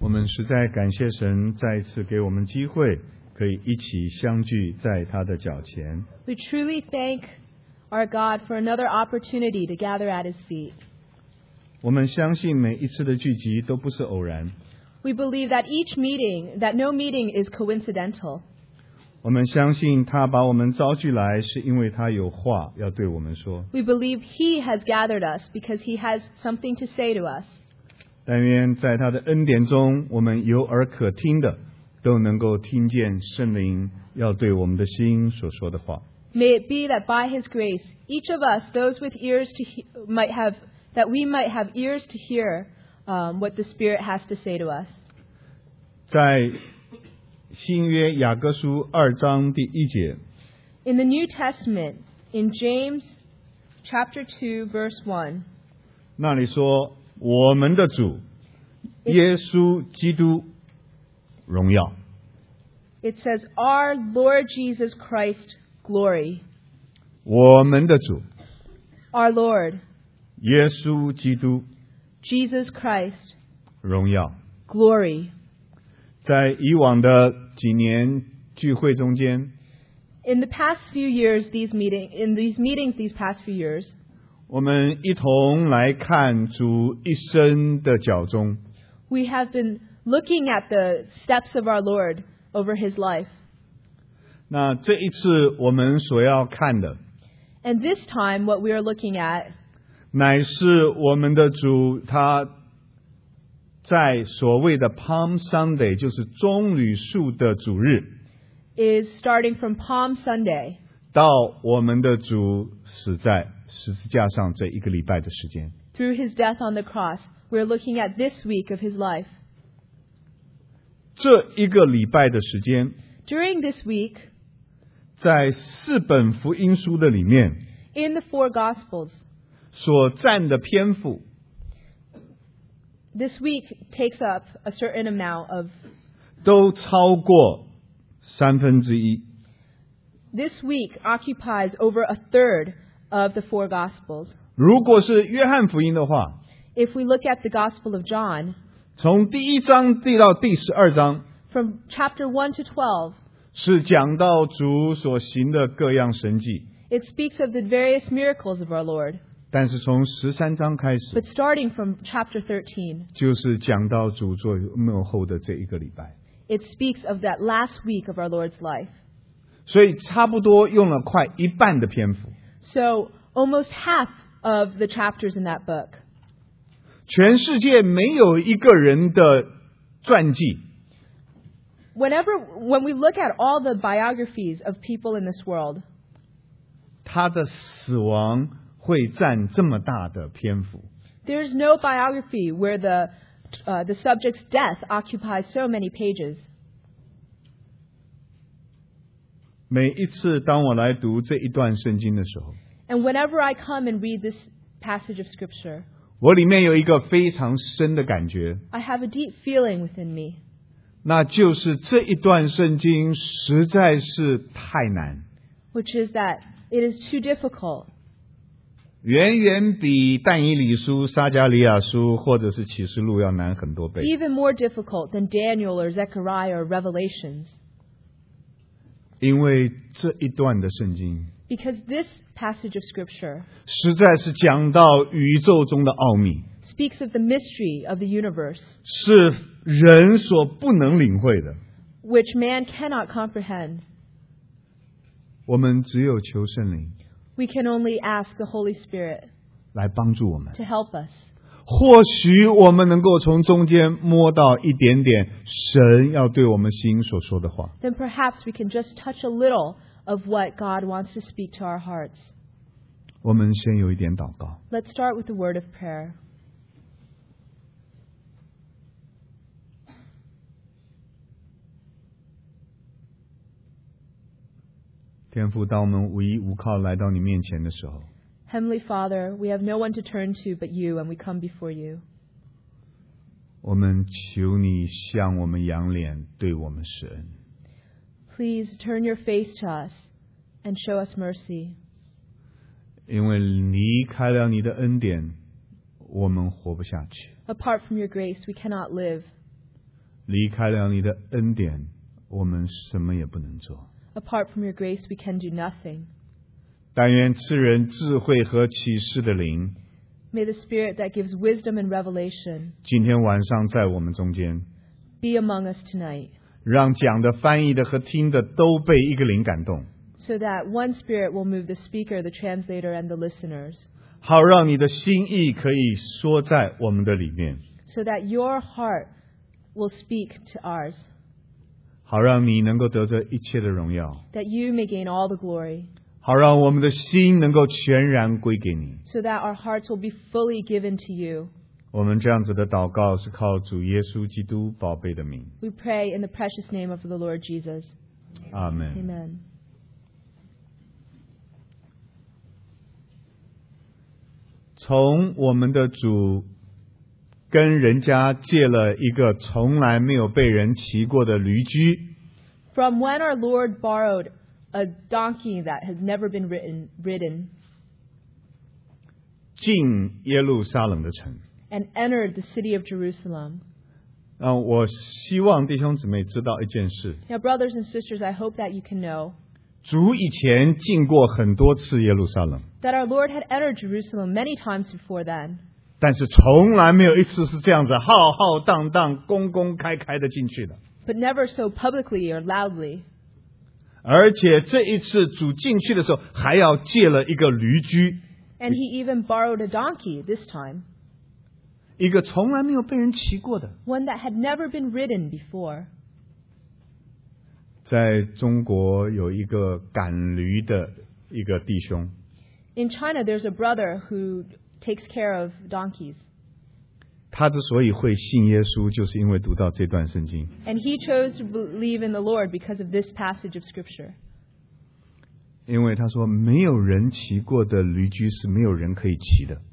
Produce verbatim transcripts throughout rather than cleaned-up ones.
我们实在感谢神再一次给我们机会，可以一起相聚在他的脚前。 We truly thank our God for another opportunity to gather at His feet. 我们相信每一次的聚集都不是偶然。 We believe that each meeting, that no meeting is coincidental. 我们相信他把我们招聚来，是因为他有话要对我们说。 We believe He has gathered us because He has something to say to us. 但愿在他的恩典中，我们有耳可听的，都能够听见圣灵要对我们的心所说的话。 May it be that by His grace, each of us, those with ears to he- might have, that we might have ears to hear um, what the Spirit has to say to us. 在新约雅各书二章第一节， In the New Testament, in James chapter two, verse one, 那里说我们的主耶稣基督荣耀。 it says, Our Lord Jesus Christ, glory. 我们的主 Our Lord, 耶稣基督 Jesus Christ, 荣耀。 glory. 在以往的几年聚会中间， In the past few years, these meeting, in these meetings these past few years, 我们一同来看主一生的脚踪。 we have been looking at the steps of our Lord over His life. 那这一次我们所要看的， And this time, what we are looking at 乃是我们的主他在所谓的 Palm Sunday， 就是棕榈树的主日， is starting from Palm Sunday 到我们的主死在十字架上这一个礼拜的时间。 through His death on the cross. We're looking at this week of His life. 这一个礼拜的时间， During this week, 在四本福音书的里面 in the four Gospels, 所占的篇幅， this week takes up a certain amount of, 都超过三分之一。 this week occupies over a third of the four Gospels. 如果是约翰福音的话， If we look at the Gospel of John, 从第一章递到第十二章， from chapter one to twelve, 是讲到主所行的各样神迹。 it speaks of the various miracles of our Lord. 但是从十三章开始， But starting from chapter thirteen, 就是讲到主做幕后的这一个礼拜， it speaks of that last week of our Lord's life. 所以差不多用了快一半的篇幅。 So almost half of the chapters in that book. 全世界没有一个人的传记 Whenever, when we look at all the biographies of people in this world, 他的死亡会占这么大的篇幅。 there's no biography where the, uh, the subject's death occupies so many pages. 每一次当我来读这一段圣经的时候， And whenever I come and read this passage of Scripture, 我里面有一个非常深的感觉， I have a deep feeling within me, 那就是这一段圣经实在是太难， which is that it is too difficult. 远远比但以理书、撒迦利亚书或者是启示录要难很多倍。 Even more difficult than Daniel or Zechariah or Revelations. 因为这一段的圣经 Because this passage of Scripture 实在是讲到宇宙中的奥秘， speaks of the mystery of the universe, 是人所不能领会的。 which man cannot comprehend. 我们只有求圣灵 We can only ask the Holy Spirit 来帮助我们， to help us. 或许我们能够从中间摸到一点点神要对我们心所说的话。 Then perhaps we can just touch a little of what God wants to speak to our hearts. 我们先有一点祷告。 Let's start with the word of prayer. 天父，当我们无依无靠来到你面前的时候， Heavenly Father, we have no one to turn to but you, and we come before you. 我们求你向我们扬脸，对我们施恩。 Please turn your face to us and show us mercy. 因为离开了你的恩典，我们活不下去。 Apart from your grace, we cannot live. 离开了你的恩典，我们什么也不能做。 Apart from your grace, we can do nothing. 但愿赐人智慧和启示的灵， May the Spirit that gives wisdom and revelation 今天晚上在我们中间， be among us tonight, 让讲的、翻译的和听的都被一个灵感动， so that one Spirit will move the speaker, the translator, and the listeners, 好让你的心意可以说在我们的里面， so that your heart will speak to ours, 好让你能够得着一切的荣耀， that you may gain all the glory, 好让我们的心能够全然归给你。 so that our hearts will be fully given to you. 我们这样子的祷告是靠主耶稣基督宝贝的名， We pray in the precious name of the Lord Jesus. 阿门。 Amen. 从我们的主跟人家借了一个从来没有被人骑过的驴驹， From when our Lord borrowed a donkey that has never been ridden, ridden 进耶路撒冷的城。 and entered the city of Jerusalem. 啊，我希望弟兄姊妹知道一件事， Now, brothers and sisters, I hope that you can know 主以前进过很多次耶路撒冷， that our Lord had entered Jerusalem many times before then, 但是从来没有一次是这样子浩浩荡荡、公公开开的进去的。 but never so publicly or loudly. 而且这一次主进去的时候，还要借了一个驴驹， And he even borrowed a donkey this time, 一个从来没有被人骑过的。 one that had never been ridden before. 在中国有一个赶驴的一个弟兄， In China, there's a brother who takes care of donkeys. 他之所以会信耶稣，就是因为读到这段圣经。 And he chose to believe in the Lord because of this passage of Scripture. 因为他说，没有人骑过的驴驹是没有人可以骑的。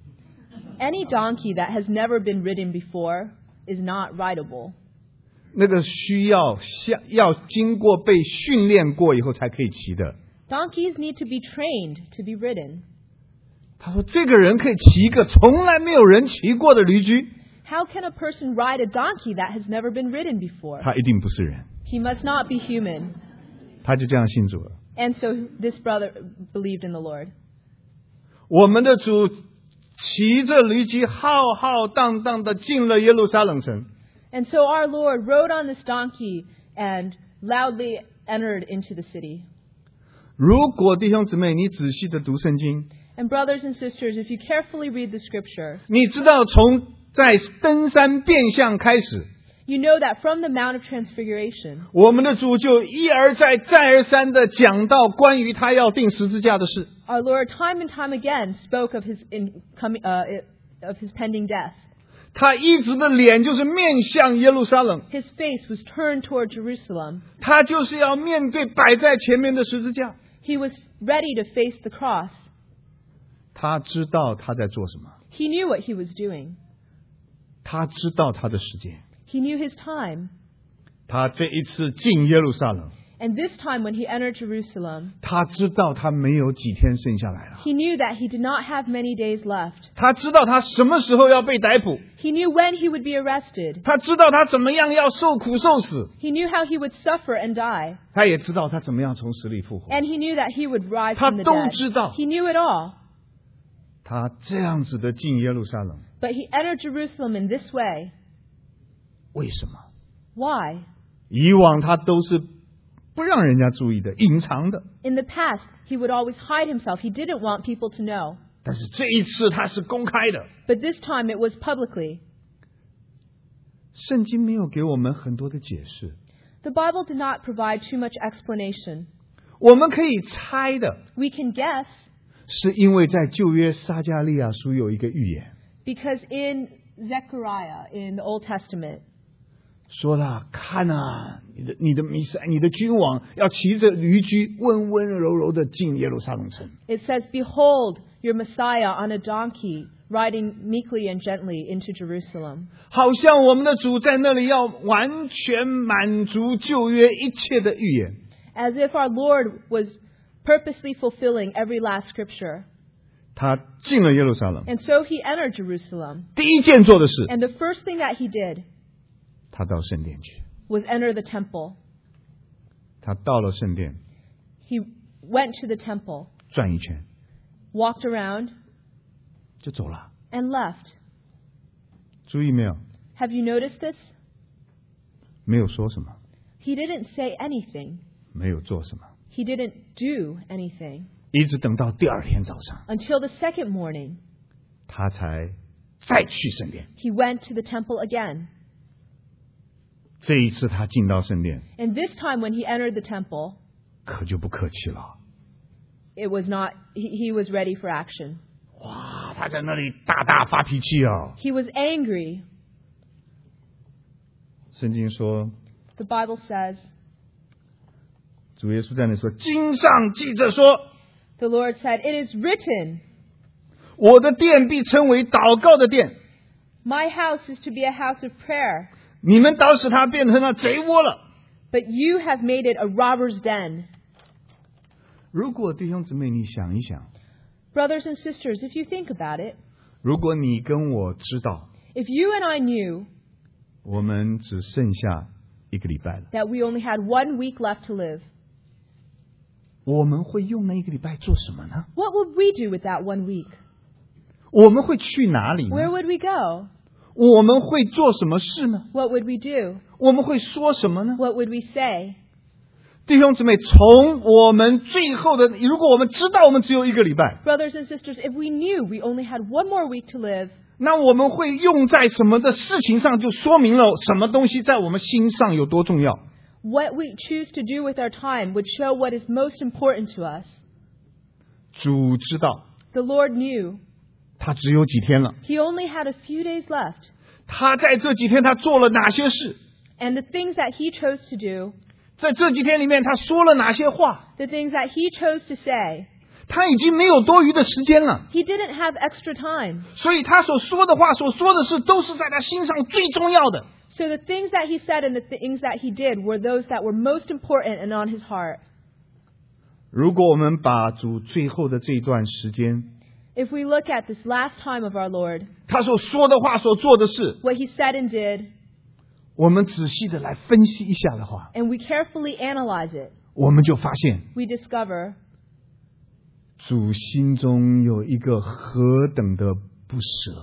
Any donkey that has never been ridden before is not rideable. 那个需要像要经过被训练过以后才可以骑的。 Donkeys need to be trained to be ridden. 他说，这个人可以骑一个从来没有人骑过的驴驹， How can a person ride a donkey that has never been ridden before? 他一定不是人。 He must not be human. 他就这样信主了。 And so this brother believed in the Lord. 我们的主骑着驴驹浩浩荡荡的进了耶路撒冷城。 And so our Lord rode on this donkey and loudly entered into the city. 如果弟兄姊妹你仔细的读圣经， And brothers and sisters, if you carefully read the scripture, 你知道从在登山变相开始， you know that from the Mount of Transfiguration, 我们的主就一而再再而三的讲到关于他要钉十字架的事。 our Lord time and time again spoke of his in coming uh, of his pending death. 他一直的脸就是面向耶路撒冷， His face was turned toward Jerusalem. 他就是要面对摆在前面的十字架。 He was ready to face the cross. 他知道他在做什么， He knew what he was doing. 他知道他的时间。 He knew his time. 他这一次进耶路撒冷， And this time when he entered Jerusalem, 他知道他没有几天剩下来了， he knew that he did not have many days left. 他知道他什么时候要被逮捕， He knew when he would be arrested. 他知道他怎么样要受苦受死， He knew how he would suffer and die. 他也知道他怎么样从死里复活。 And he knew that he would rise 他 from the 都 dead. 知道。 He knew it all. 他这样子的进耶路撒冷， But he entered Jerusalem in this way. 为什么？ Why? 以往他都是不让人家注意的，隐藏的。 In the past, he would always hide himself. He didn't want people to know. 但是这一次他是公开的。 But this time it was publicly. 圣经没有给我们很多的解释， The Bible did not provide too much explanation. 我们可以猜的， We can guess 是因为在旧约撒迦利亚书有一个预言， because in Zechariah, in the Old Testament, 说了，看啊，你的你的弥赛，你的君王要骑着驴驹，温温柔柔的进耶路撒冷城。 it says, Behold, your Messiah on a donkey, riding meekly and gently into Jerusalem. 好像我们的主在那里要完全满足旧约一切的预言。 As if our Lord was purposely fulfilling every last scripture. 他进了耶路撒冷， And so he entered Jerusalem. 第一件做的事， And the first thing that he did, 他到圣殿去。 was enter the temple. 他到了圣殿， He went to the temple, 转一圈 walked around, 就走了。 and left. 注意没有？ Have you noticed this? 没有说什么， He didn't say anything. 没有做什么， He didn't do anything 一直等到第二天早上， until the second morning. 他才再去圣殿。 He went to the temple again. 这一次他进到圣殿， And this time when he entered the temple, 可就不客气了。 it was not, he, he was ready for action. 哇，他在那里大大发脾气哦。 He was angry. 圣经说， The Bible says, 主耶稣在那说：“经上记着说， the Lord said, it is written, 我的殿必称为祷告的殿， my house is to be a house of prayer, 你们倒使它变成了贼窝了。” but you have made it a robber's den. 如果弟兄姊妹，你想一想， Brothers and sisters, if you think about it, 如果你跟我知道， if you and I knew 我们只剩下一个礼拜了， that we only had one week left to live, 我们会用那一个礼拜做什么呢？ what would we do with that one week? 我们会去哪里呢？ Where would we go? 我们会做什么事呢？ What would we do? 我们会说什么呢？ What would we say? 弟兄姊妹，从我们最后的，如果我们知道我们只有一个礼拜， Brothers and sisters, if we knew we only had one more week to live, 那我们会用在什么的事情上，就说明了什么东西在我们心上有多重要。 what we choose to do with our time would show what is most important to us. 主知道 The Lord knew 他只有几天了， He only had a few days left, 他在这几天他做了哪些事， and the things that He chose to do, 在这几天里面他说了哪些话， the things that He chose to say, 他已经没有多余的时间了， He didn't have extra time. 所以他所说的话、所说的事，都是在他心上最重要的。 So the things that He said and the things that He did were those that were most important and on His heart. 如果我们把主最后的这一段时间， If we look at this last time of our Lord, 他所说的话、所做的事， what He said and did, 我们仔细的来分析一下的话， and we carefully analyze it, 我们就发现 we discover 主心中有一个何等的不舍。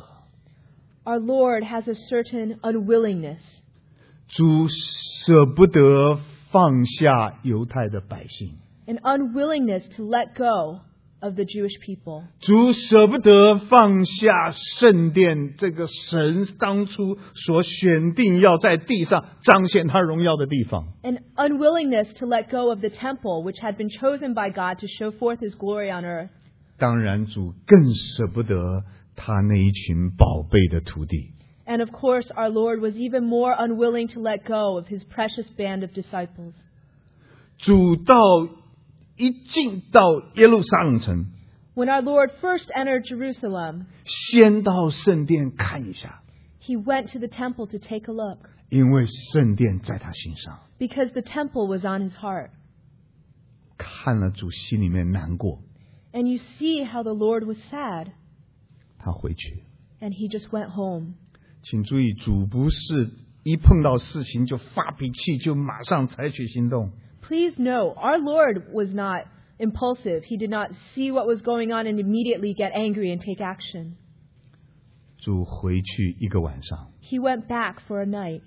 our Lord has a certain unwillingness. 主舍不得放下犹太的百姓， An unwillingness to let go of the Jewish people. 主舍不得放下圣殿这个神当初所选定要在地上彰显他荣耀的地方。 An unwillingness to let go of the temple which had been chosen by God to show forth His glory on earth. 当然，主更舍不得他那一群宝贝的徒弟。 And of course, our Lord was even more unwilling to let go of His precious band of disciples. 主到一进到耶路撒冷城， When our Lord first entered Jerusalem, 先到圣殿看一下， He went to the temple to take a look, 因为圣殿在他心上。 because the temple was on His heart. 看了主心里面难过， And you see how the Lord was sad, 他回去。 and He just went home. 请注意，主不是一碰到事情就发脾气，就马上采取行动。 Please know, our Lord was not impulsive. He did not see what was going on and immediately get angry and take action. 主回去一个晚上， He went back for a night.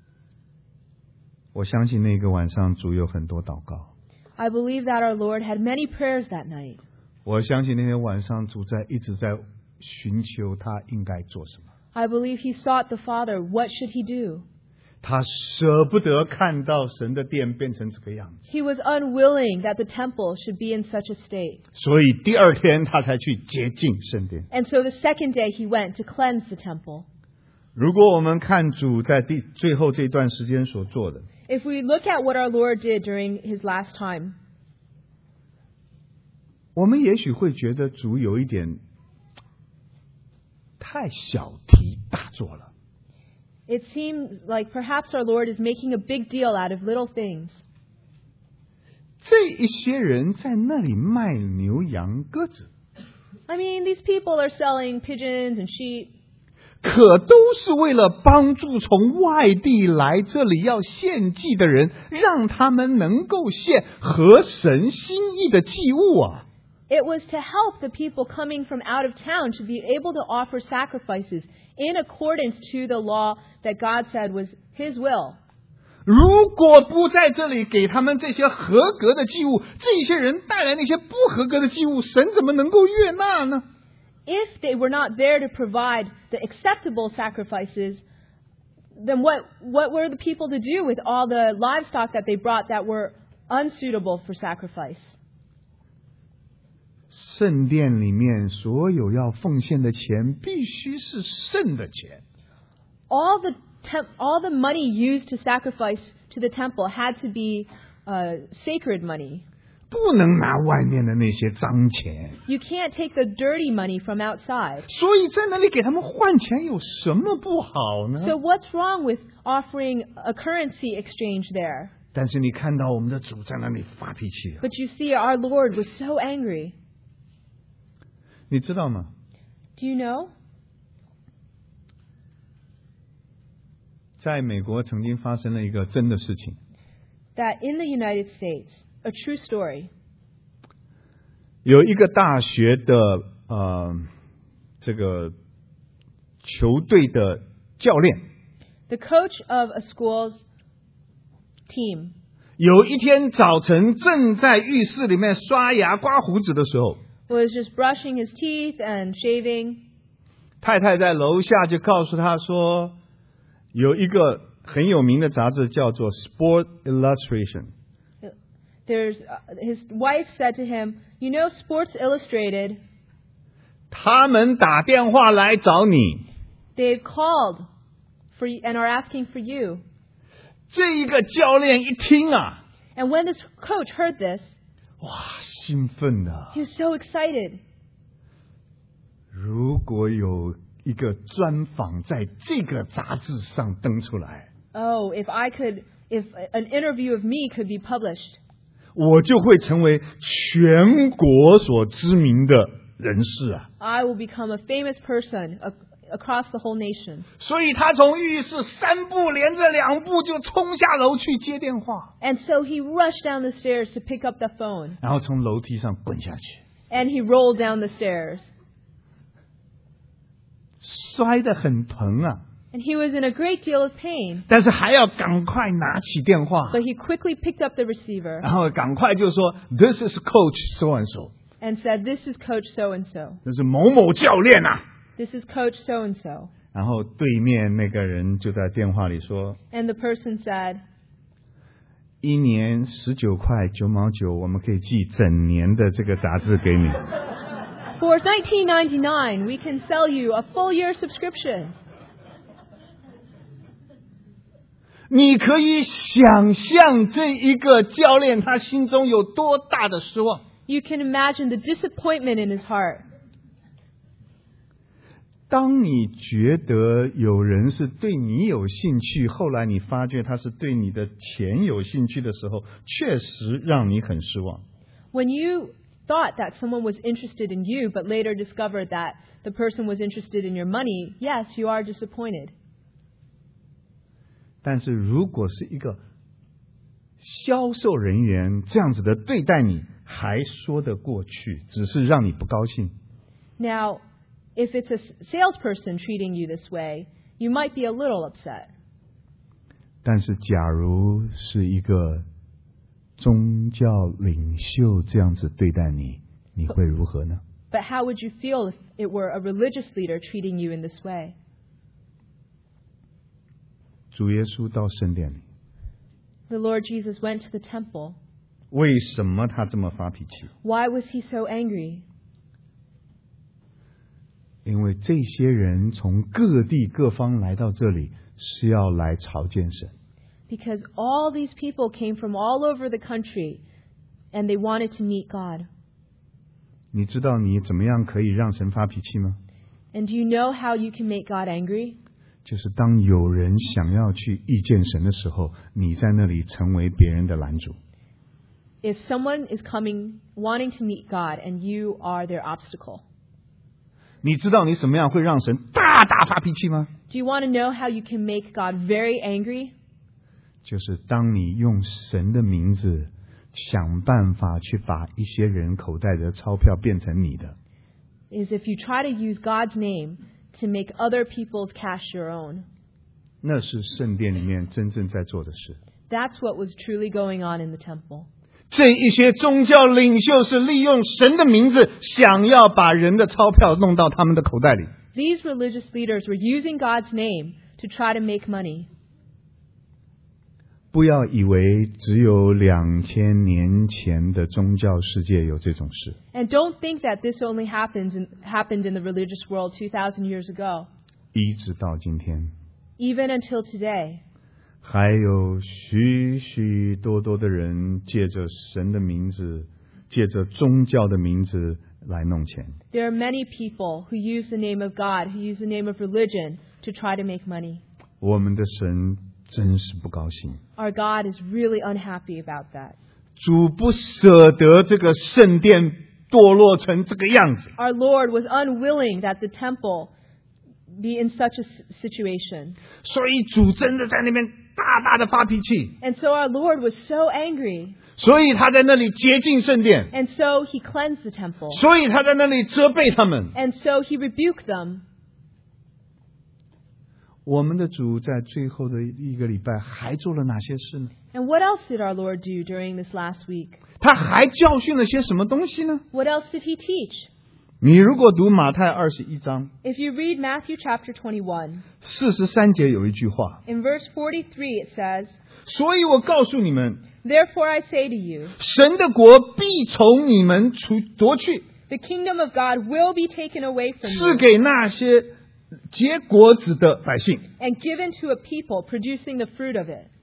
我相信那个晚上主有很多祷告。 I believe that our Lord had many prayers that night. 我相信那天晚上主在一直在寻求他应该做什么。 I believe He sought the Father. What should He do? 他舍不得看到神的殿变成这个样子， He was unwilling that the temple should be in such a state. 所以第二天他才去洁净圣殿。 And so the second day He went to cleanse the temple. 如果我们看主在第最后这段时间所做的， If we look at what our Lord did during His last time, 我们也许会觉得主有一点太小题大做了。 it seems like perhaps our Lord is making a big deal out of little things. 这一些人在那里卖牛羊鸽子， I mean, these people are selling pigeons and sheep. 可都是为了帮助从外地来这里要献祭的人，让他们能够献合神心意的祭物啊。 It was to help the people coming from out of town to be able to offer sacrifices in accordance to the law that God said was His will. 如果不在这里给他们这些合格的祭物，这些人带来那些不合格的祭物，神怎么能够悦纳呢？ If they were not there to provide the acceptable sacrifices, then what, what were the people to do with all the livestock that they brought that were unsuitable for sacrifice? 圣殿里面所有要奉献的钱必须是圣的钱。 All the temp- all the money used to sacrifice to the temple had to be uh, sacred money. 不能拿外面的那些脏钱。 You can't take the dirty money from outside. 所以在那里给他们换钱有什么不好呢？ So what's wrong with offering a currency exchange there? 但是你看到我们的主在那里发脾气， But you see, our Lord was so angry. 你知道吗？ Do you know? 在美国曾经发生了一个真的事情， That in the United States, a true story, 有一个大学的呃这个球队的教练， the coach of a school's team 有一天早晨正在浴室里面刷牙刮胡子的时候， was just brushing his teeth and shaving. 太太在楼下就告诉他说，有一个很有名的杂志叫做 Sport Illustration。 There's uh, his wife said to him, "You know, Sports Illustrated, 他们打电话来找你， they've called for you and are asking for you." 这一个教练一听啊， And when this coach heard this, 哇，兴奋啊！ he was so excited. 如果有一个专访在这个杂志上登出来， Oh, if I could, if an interview of me could be published, 我就会成为全国所知名的人士啊！ I will become a famous person ac- across the whole nation. 所以他从浴室三步连着两步就冲下楼去接电话， And so he rushed down the stairs to pick up the phone, 然后从楼梯上滚下去， and he rolled down the stairs. 摔得很疼啊！ And he was in a great deal of pain, 但是还要赶快拿起电话， but he quickly picked up the receiver 然后赶快就说 "This is Coach so and so"， and said, "This is Coach so-and-so. 这是某某教练啊。 This is Coach so-and-so." 然后对面那个人就在电话里说， And the person said, 一年十九块九毛九，我们可以寄整年的这个杂志给你。 "For nineteen ninety-nine, we can sell you a full year subscription." 你可以想象这一个教练他心中有多大的失望。 You can imagine the disappointment in his heart. 当你觉得有人是对你有兴趣，后来你发觉他是对你的钱有兴趣的时候，确实让你很失望。 When you thought that someone was interested in you, but later discovered that the person was interested in your money, yes, you are disappointed. 但是如果是一个销售人员这样子的对待你，还说得过去，只是让你不高兴。 Now, if it's a salesperson treating you this way, you might be a little upset. 但是假如是一个宗教领袖这样子对待你，你会如何呢？ But how would you feel if it were a religious leader treating you in this way? 主耶稣到圣殿里， The Lord Jesus went to the temple. 为什么他这么发脾气？ Why was he so angry? 因为这些人从各地各方来到这里，是要来朝见神。 Because all these people came from all over the country, and they wanted to meet God. 你知道你怎么样可以让神发脾气吗？ And do you know how you can make God angry? 就是当有人想要去遇见神的时候，你在那里成为别人的拦阻。 If someone is coming wanting to meet God and you are their obstacle. 你知道你什么样会让神大大大发脾气吗？ Do you want to know how you can make God very angry? 就是当你用神的名字想办法去把一些人口袋的钞票变成你的， Is if you try to use God's name to make other people's cash your own. 那是圣殿里面真正在做的事。 That's what was truly going on in the temple. 这一些宗教领袖是利用神的名字，想要把人的钞票弄到他们的口袋里。 These religious leaders were using God's name to try to make money. 不要以为只有两千年前的宗教世界有这种事， And don't think that this only happens in, happened in the religious world two thousand years ago. 一直到今天， Even until today, 还有许许多多的人借着神的名字，借着宗教的名字来弄钱。 there are many people who use the name of God, who use the name of religion to try to make money. 我们的神真是不高兴， Our God is really unhappy about that. 主不舍得这个圣殿堕落成这个样子， Our Lord was unwilling that the temple be in such a s- situation. 所以主真的在那边大大的发脾气， And so our Lord was so angry. 所以他在那里洁净圣殿， And so he cleansed the temple. 所以他在那里责备他们。 And so he rebuked them. 我们的主在最后的一个礼拜还做了哪些事呢？ And what else did our Lord do during this last week? 他还教训了些什么东西呢？ What else did he teach? 你如果读马太二十一章 If you read Matthew chapter twenty-one, 四十三节有一句话， in verse forty-three it says, 所以我告诉你们， Therefore I say to you, 神的国必从你们出夺去， the kingdom of God will be taken away from 赐 you 给那些结果子的百姓。 and given to a people producing the fruit of it.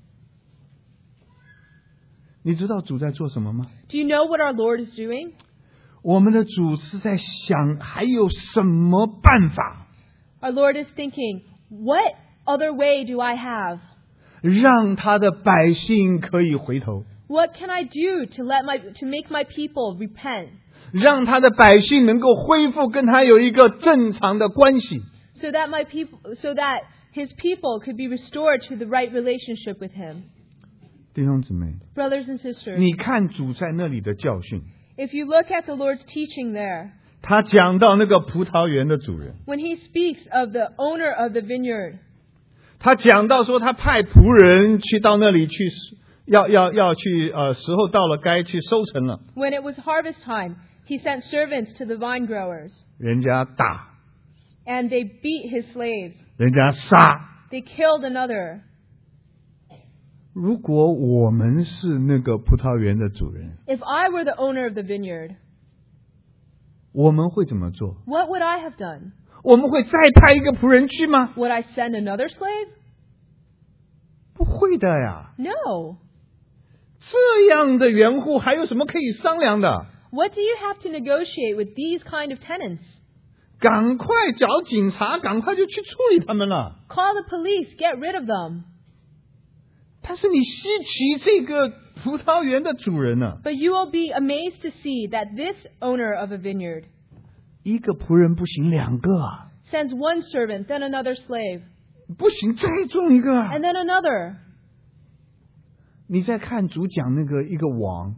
你知道主在做什么吗？ Do you know what our Lord is doing? 我们的主是在想还有什么办法 Our Lord is thinking, what other way do I have? 让他的百姓可以回头， What can I do to let my to make my people repent 让他的百姓能够恢复跟他有一个正常的关系。 so that my people so that his people could be restored to the right relationship with him? 弟兄姊妹， Brothers and sisters, 你看主在那里的教训， if you look at the Lord's teaching there, 他讲到那个葡萄园的主人， when he speaks of the owner of the vineyard, 他讲到说他派仆人去到那里去，要要要去呃时候到了该去收成了， when it was harvest time, he sent servants to the vine growers, 人家打， and they beat his slaves. 人家杀。 They killed another. 如果我们是那个葡萄园的主人， If I were the owner of the vineyard, 我们会怎么做？ what would I have done? 我们会再派一个仆人去吗？ Would I send another slave? 不会的呀。 No. 这样的园户还有什么可以商量的？ What do you have to negotiate with these kind of tenants? 赶快找警察，赶快就去处理他们了。 Call the police, get rid of them. 但是你稀奇这个葡萄园的主人呢、 But you will be amazed to see that this owner of a vineyard 一个仆人不行，两个啊， sends one servant, then another slave, 不行，再种一个啊。 and then another. 你再看主讲那个一个王，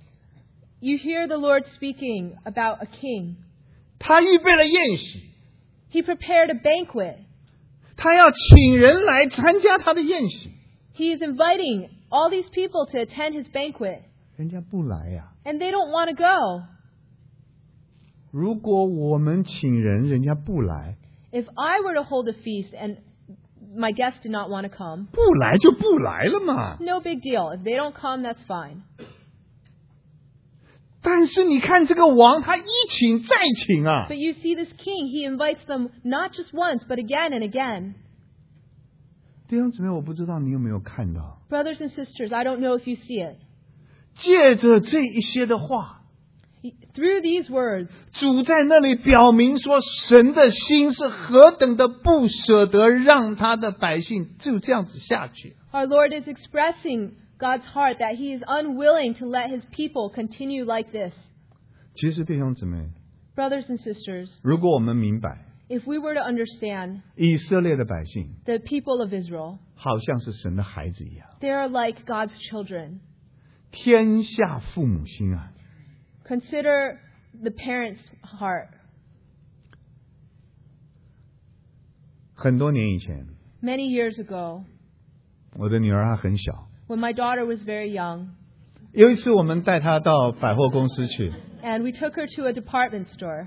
You hear the Lord speaking about a king. 他预备了宴席， He prepared a banquet. 他要请人来参加他的宴席， He is inviting all these people to attend his banquet, 人家不来呀、 and they don't want to go. 如果我们请人，人家不来， If I were to hold a feast and my guests did not want to come, 不来就不来了嘛。 no big deal. If they don't come, that's fine. 但是你看这个王，他一请再请啊， But you see this king, he invites them not just once, but again and again. 弟兄姊妹，我不知道你有没有看到， Brothers and sisters, I don't know if you see it. 借着这一些的话， Through these words, 主在那里表明说，神的心是何等的不舍得让他的百姓就这样子下去。 our Lord is expressing God's heart that he is unwilling to let his people continue like this. 其实弟兄姊妹， Brothers and sisters, 如果我们明白， If we were to understand 以色列的百姓 the people of Israel, 好像是神的孩子一样， they are like God's children. 天下父母心啊！ Consider the parent's heart. 很多年以前， Many years ago, 我的女儿还很小， when my daughter was very young, 有一次我们带她到百货公司去， and we took her to a department store,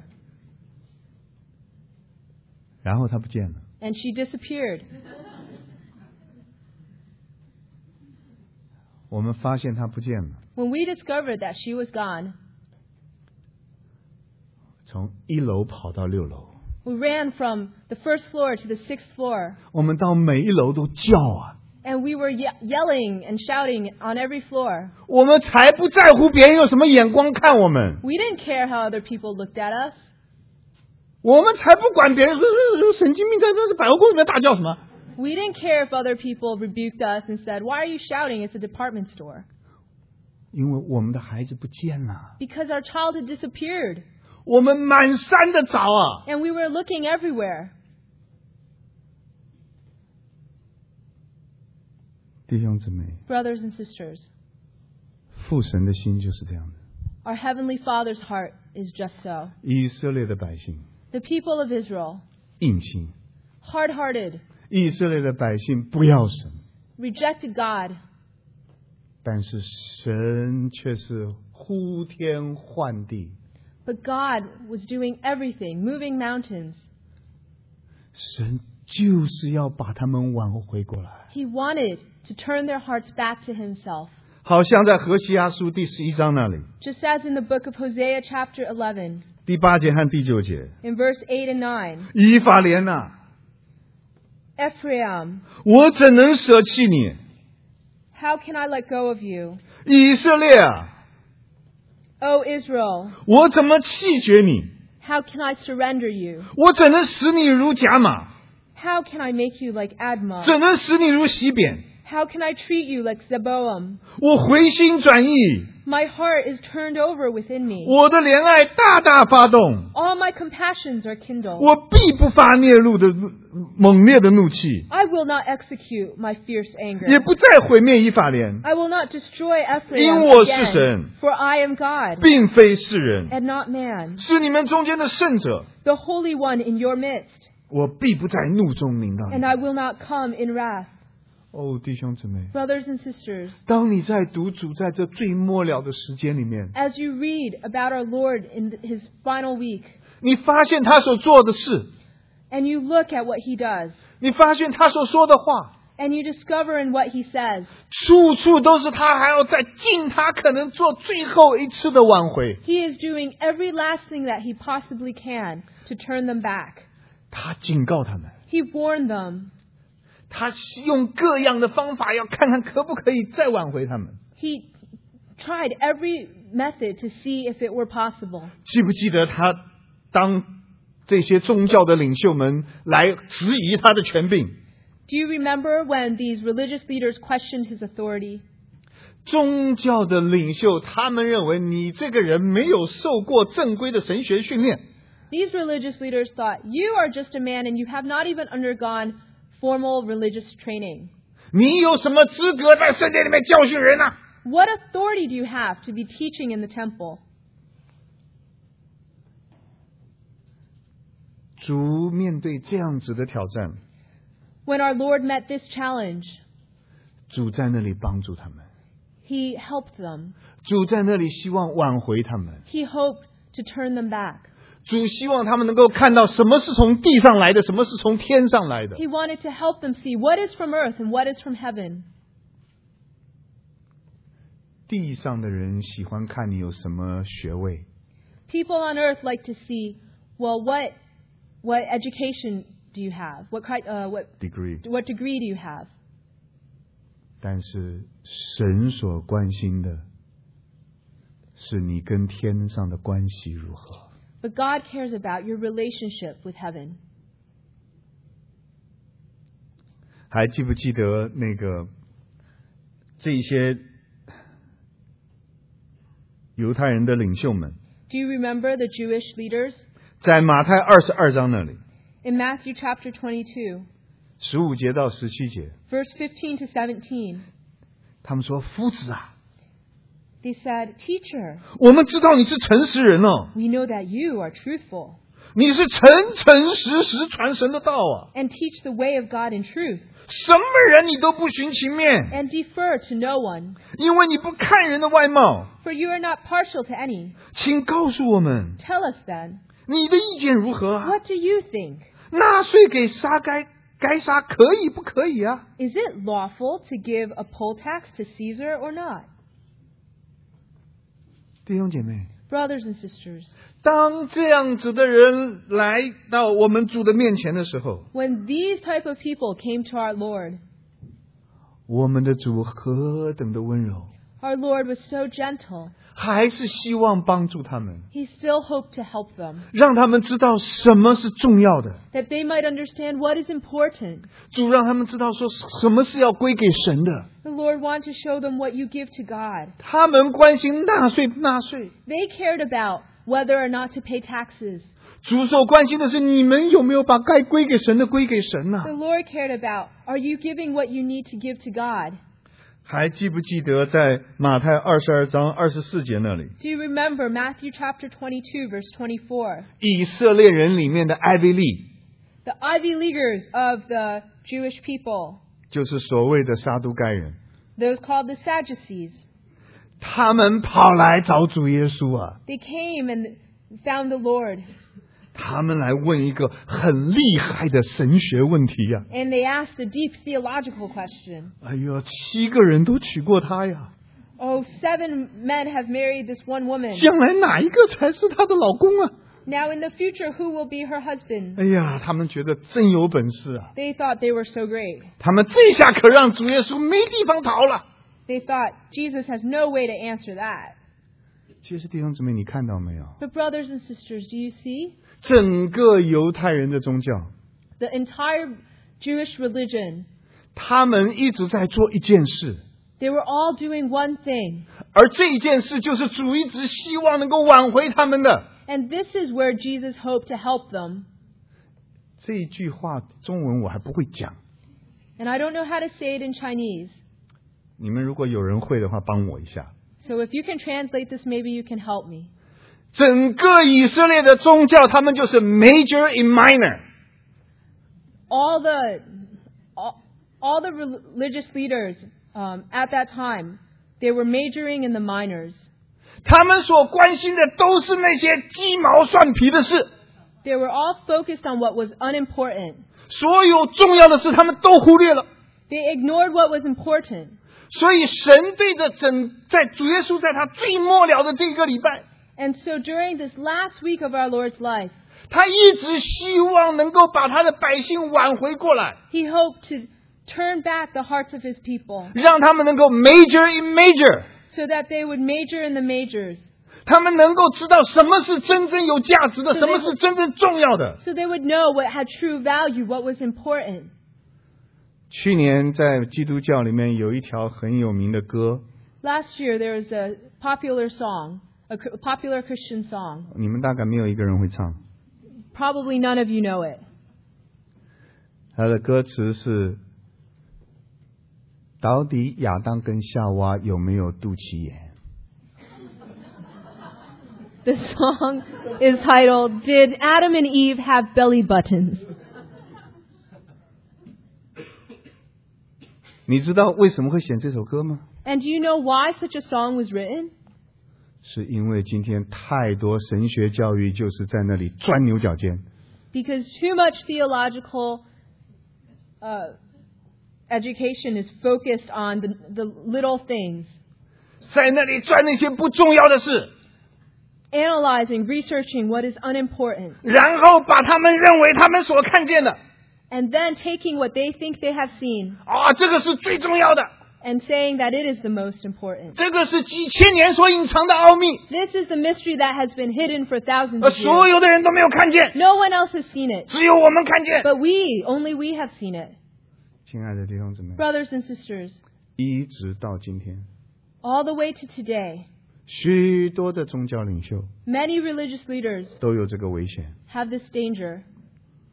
然后她不见了。 and she disappeared. 我们发现她不见了， When we discovered that she was gone, 从一楼跑到六楼， we ran from the first floor to the sixth floor, 我们到每一楼都叫啊， and we were ye- yelling and shouting on every floor. 我们才不在乎别人有什么眼光看我们， We didn't care how other people looked at us. 我们才不管别人说说神经病在那是百货公司里面大叫什么。 We didn't care if other people rebuked us and said, "Why are you shouting? It's a department store." 因为我们的孩子不见了， Because our child had disappeared, 我们满山的找啊。 and we were looking everywhere. 弟兄姊妹， Brothers and sisters, 父神的心就是这样的。 our Heavenly Father's heart is just so. 以色列的百姓 The people of Israel, 硬心， hard-hearted, 以色列的百姓不要神， rejected God, 但是神却是呼天唤地， but God was doing everything, moving mountains. 神就是要把他们挽回过来。 He wanted to turn their hearts back to Himself. 好像在何西阿书第十一章那里， Just as in the book of Hosea chapter eleven, 第八节和第九节， in verse eight and nine, 以法莲啊， Ephraim, 我怎能舍弃你？ how can I let go of you? 以色列啊， O Israel, 我怎么弃绝你？ how can I surrender you? 我怎能使你如甲马？ How can I make you like Admah? 怎能使你如洗扁？ How can I treat you like Zeboam? 我回心转意， My heart is turned over within me. 我的怜爱大大发动， All my compassions are kindled. 我必不发烈怒的猛烈的怒气， I will not execute my fierce anger. 也不再毁灭以法莲， I will not destroy 因 Ephraim 我是 again, 神， for I am God, 并非世人， and not man, 是你们中间的圣者， the Holy One in your midst, 我必不在怒中临到 and 你。 I will not come in wrath. 哦，弟兄姊妹， Brothers and sisters, 当你在读主在这最末了的时间里面， as you read about our Lord in His final week, 你发现他所做的事， and you look at what He does, 你发现他所说的话， and you discover in what He says, 处处都是他还要再尽他可能做最后一次的挽回。 He is doing every last thing that He possibly can to turn them back. 他警告他们， He warned them. 他用各样的方法要看看可不可以再挽回他们。 He tried every method to see if it were possible. 记不记得他当这些宗教的领袖们来质疑他的权柄？ Do you remember when these religious leaders questioned His authority? 宗教的领袖他们认为你这个人没有受过正规的神学训练， These religious leaders thought, you are just a man and you have not even undergone formal religious training. 你有什么资格在圣殿里面教训人啊？ What authority do you have to be teaching in the temple? 主面对这样子的挑战， When our Lord met this challenge, 主在那里帮助他们， He helped them. 主在那里希望挽回他们， He hoped to turn them back. 主希望他们能够看到什么是从地上来的，什么是从天上来的。 He wanted to help them see what is from earth and what is from heaven. 地上的人喜欢看你有什么学位， People on earth like to see, well, what what education do you have? What cri- uh, what degree， what degree do you have? 但是神所关心的是你跟天上的关系如何。 But God cares about your relationship with heaven. 还记不记得那个这些犹太人的领袖们， Do you remember the Jewish leaders? 在马太二十二章那里， In Matthew chapter twenty-two, 十五节到十七节， verse fifteen to seventeen, 他们说：“夫子啊， they said, Teacher, 我们知道你是诚实人哦， we know that you are truthful 你是诚诚实实传神的道啊， and teach the way of God in truth 什么人你都不徇情面， and defer to no one. 因为你不看人的外貌。 For you are not partial to any. 请告诉我们， Tell us then, 你的意见如何啊？ what do you think? 纳税给撒该该撒可以不可以啊？” Is it lawful to give a poll tax to Caesar or not? 弟兄姐妹， Brothers and sisters, 当这样子的人来到我们主的面前的时候， when these type of people came to our Lord, 我们的主何等的温柔， our Lord was so gentle. 还是希望帮助他们， He still hoped to help them, 让他们知道什么是重要的。 that they might understand what is important. 主让他们知道说什么是要归给神的。 The Lord wanted to show them what you give to God. 他们关心纳税不纳税， They cared about whether or not to pay taxes. 主所关心的是你们有没有把该归给神的归给神呢、 The Lord cared about, are you giving what you need to give to God? 还记不记得在马太二十二章二十四节那里， Do you remember Matthew chapter twenty-two, verse twenty-four? 以色列人里面的艾维利， The Ivy Leaguers of the Jewish people, 就是所谓的撒都该人， those called the Sadducees, 他们跑来找主耶稣啊， they came and found the Lord, 他们来问一个很厉害的神学问题呀、 and they asked a deep theological question. 哎呦，七个人都娶过她呀， Oh, seven men have married this one woman. 将来哪一个才是她的老公啊？ Now in the future, who will be her husband? 哎呀，他们觉得真有本事啊！ They thought they were so great. 他们这下可让主耶稣没地方逃了。 They thought Jesus has no way to answer that. 其实弟兄姊妹，你看到没有？ But brothers and sisters, do you see? 整个犹太人的宗教， The entire Jewish religion, 他们一直在做一件事， they were all doing one thing. 而这一件事就是主一直希望能够挽回他们的。 And this is where Jesus hoped to help them. 这一句话中文我还不会讲， And I don't know how to say it in Chinese. 你们如果有人会的话，帮我一下。 So if you can translate this, maybe you can help me. 整个以色列的宗教，他们就是 major in minor。 All the all, all the religious leaders um, at that time, they were majoring in the minors. 他们所关心的都是那些鸡毛蒜皮的事， They were all focused on what was unimportant. 所有重要的事他们都忽略了。 They ignored what was important. 所以神对着整在主耶稣在他最末了的这个礼拜， And so during this last week of our Lord's life, 他一直希望能够把他的百姓挽回过来， he hoped to turn back the hearts of his people 让他们能够 major in major， so that they would major in the majors, 他们能够知道什么是真正有价值的，什么是真正重要的。 so they would know what had true value, what was important. 去年在基督教里面有一条很有名的歌， Last year there was a popular song, a cr- popular Christian song. 你们大概没有一个人会唱。 Probably none of you know it. 它的歌词是：到底亚当跟夏娃有没有肚脐眼？ The song is titled, Did Adam and Eve Have Belly Buttons? 你知道为什么会选这首歌吗？ And do you know why such a song was written? 是因为今天太多神学教育就是在那里钻牛角尖， Because too much theological uh, education is focused on the, the little things, 在那里钻那些不重要的事， analyzing, researching what is unimportant, 然后把他们认为他们所看见的 and then taking what they think they have seen 啊，这个是最重要的， and saying that it is the most important. 这个是几千年所隐藏的奥秘， This is the mystery that has been hidden for thousands 而 of 所 years. 有的人都没有看见， No one else has seen it, 只有我们看见。 but we, only we have seen it. 亲爱的弟兄姊妹， Brothers and sisters, 一直到今天， all the way to today, 许多的宗教领袖 many religious leaders 都有这个危险。 have this danger.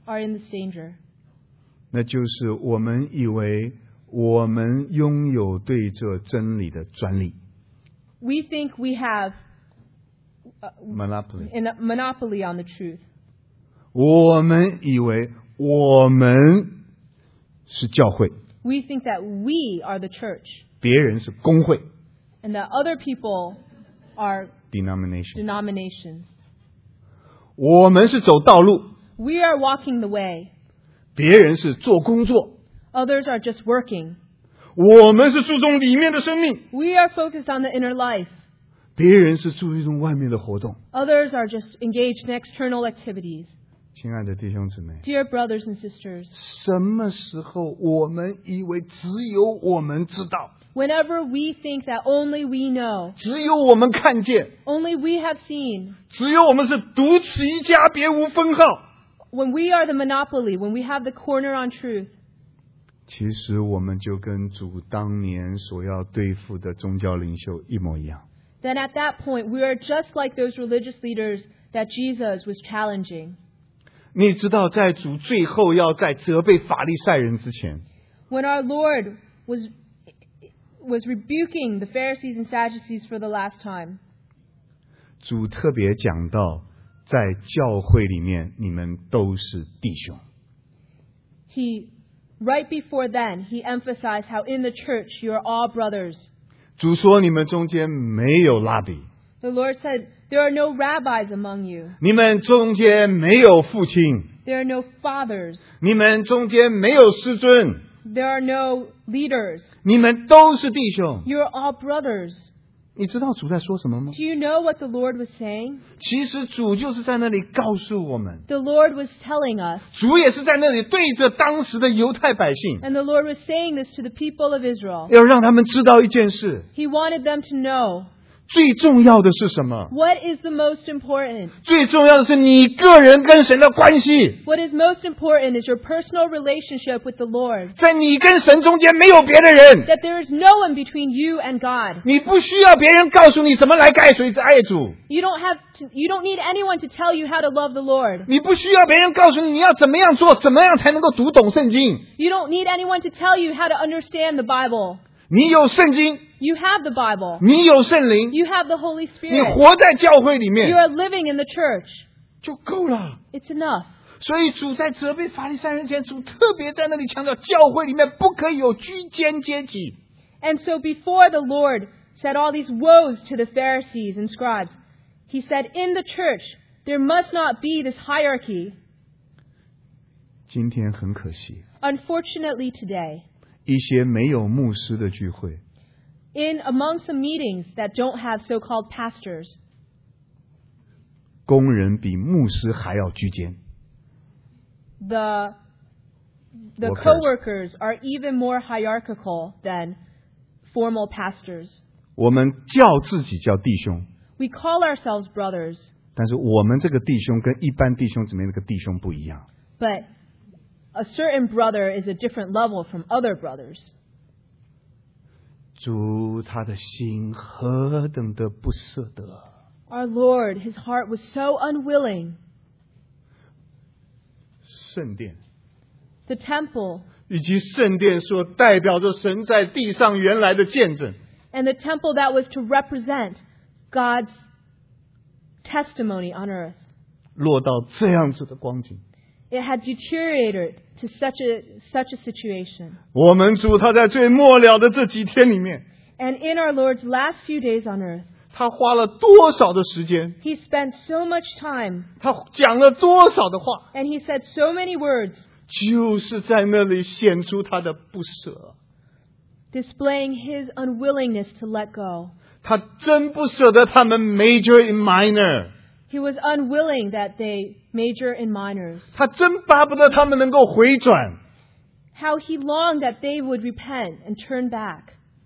are in this danger. 那就是我们以为我们拥有对这真理的专利 We think we have uh, monopoly。 a monopoly on the truth. 我们以为我们是教会， We think that we are the church 别人是公会 and that other people are denomination。 denominations. 我们是走道路， We are walking the way. 别人是做工作。 Others are just working. 我们是注重里面的生命， We are focused on the inner life. 别人是注重外面的活动。 Others are just engaged in external activities. 亲爱的弟兄姊妹， Dear brothers and sisters, 什么时候我们以为只有我们知道， whenever we think that only we know, 只有我们看见， only we have seen, 只有我们是独此一家，别无分号， when we are the monopoly, when we have the corner on truth, 其实我们就跟主当年所要对付的宗教领袖一模一样。 then at that point we are just like those religious leaders that Jesus was challenging. 你知道，在主最后要在责备法利赛人之前， When our Lord was was rebuking the Pharisees and Sadducees for the last time, 主特别讲到，在教会里面你们都是弟兄。 he right before then he emphasized how in the church you are all brothers. 主说，你们中间没有拉比， The Lord said, there are no rabbis among you. 你们中间没有父亲， There are no fathers. 你们中间没有师尊， There are no leaders. 你们都是弟兄。 You are all brothers. 你知道主在说什么吗？ Do you know what the Lord was saying? 其实主就是在那里告诉我们， The Lord was telling us, 主也是在那里对着当时的犹太百姓， and the Lord was saying this to the people of Israel. 要让他们知道一件事， He wanted them to know, 最重要的是什么？ what is the most important? 最重要的是你个人跟神的关系， What is most important is your personal relationship with the Lord. 在你跟神中间没有别的人， That there is no one between you and God. 你不需要别人告诉你怎么来盖水爱主， You don't have to, you don't need anyone to tell you how to love the Lord. 你不需要别人告诉你你要怎么样做，怎么样才能够读懂圣经。 You don't need anyone to tell you how to understand the Bible. 你有圣经， You have the Bible. 你有圣灵， You have the Holy 你 Spirit. 活在教会里 You 面 are living in the church. 就够了。 It's enough. 所以主在责备法利赛人前，主特别在那里强调，教会里面不可以有居间阶级。 And so before the Lord said all these woes to the Pharisees and scribes, he said, in the church, there must not be this hierarchy. 今天很可惜， Unfortunately today, 一些没有牧师的聚会， in among some meetings that don't have so-called pastors, 工人比牧师还要居间。 the the Workers. co-workers are even more hierarchical than formal pastors. 我们叫自己叫弟兄， We call ourselves brothers, 但是我们这个弟兄跟一般弟兄姊妹那个弟兄不一样。 but a certain brother is a different level from other brothers. 主他的心何等的不舍得， Our Lord, his heart was so unwilling. 圣殿 The temple 以及圣殿所代表着神在地上原来的见证， and the temple that was to represent God's testimony on earth. 落到这样子的光景。 It had deteriorated to such a such a situation. 我们主他在最末了的这几天里面， And in our Lord's last few days on earth, 他花了多少的时间， he spent so much time 他讲了多少的话， and he said so many words, 就是在那里显出他的不舍。 displaying his unwillingness to let go. 他真不舍得他们 major in minor， He was unwilling that they major in minors. 他真巴不得他们能够回转。 How he longed that they would repent and turn back.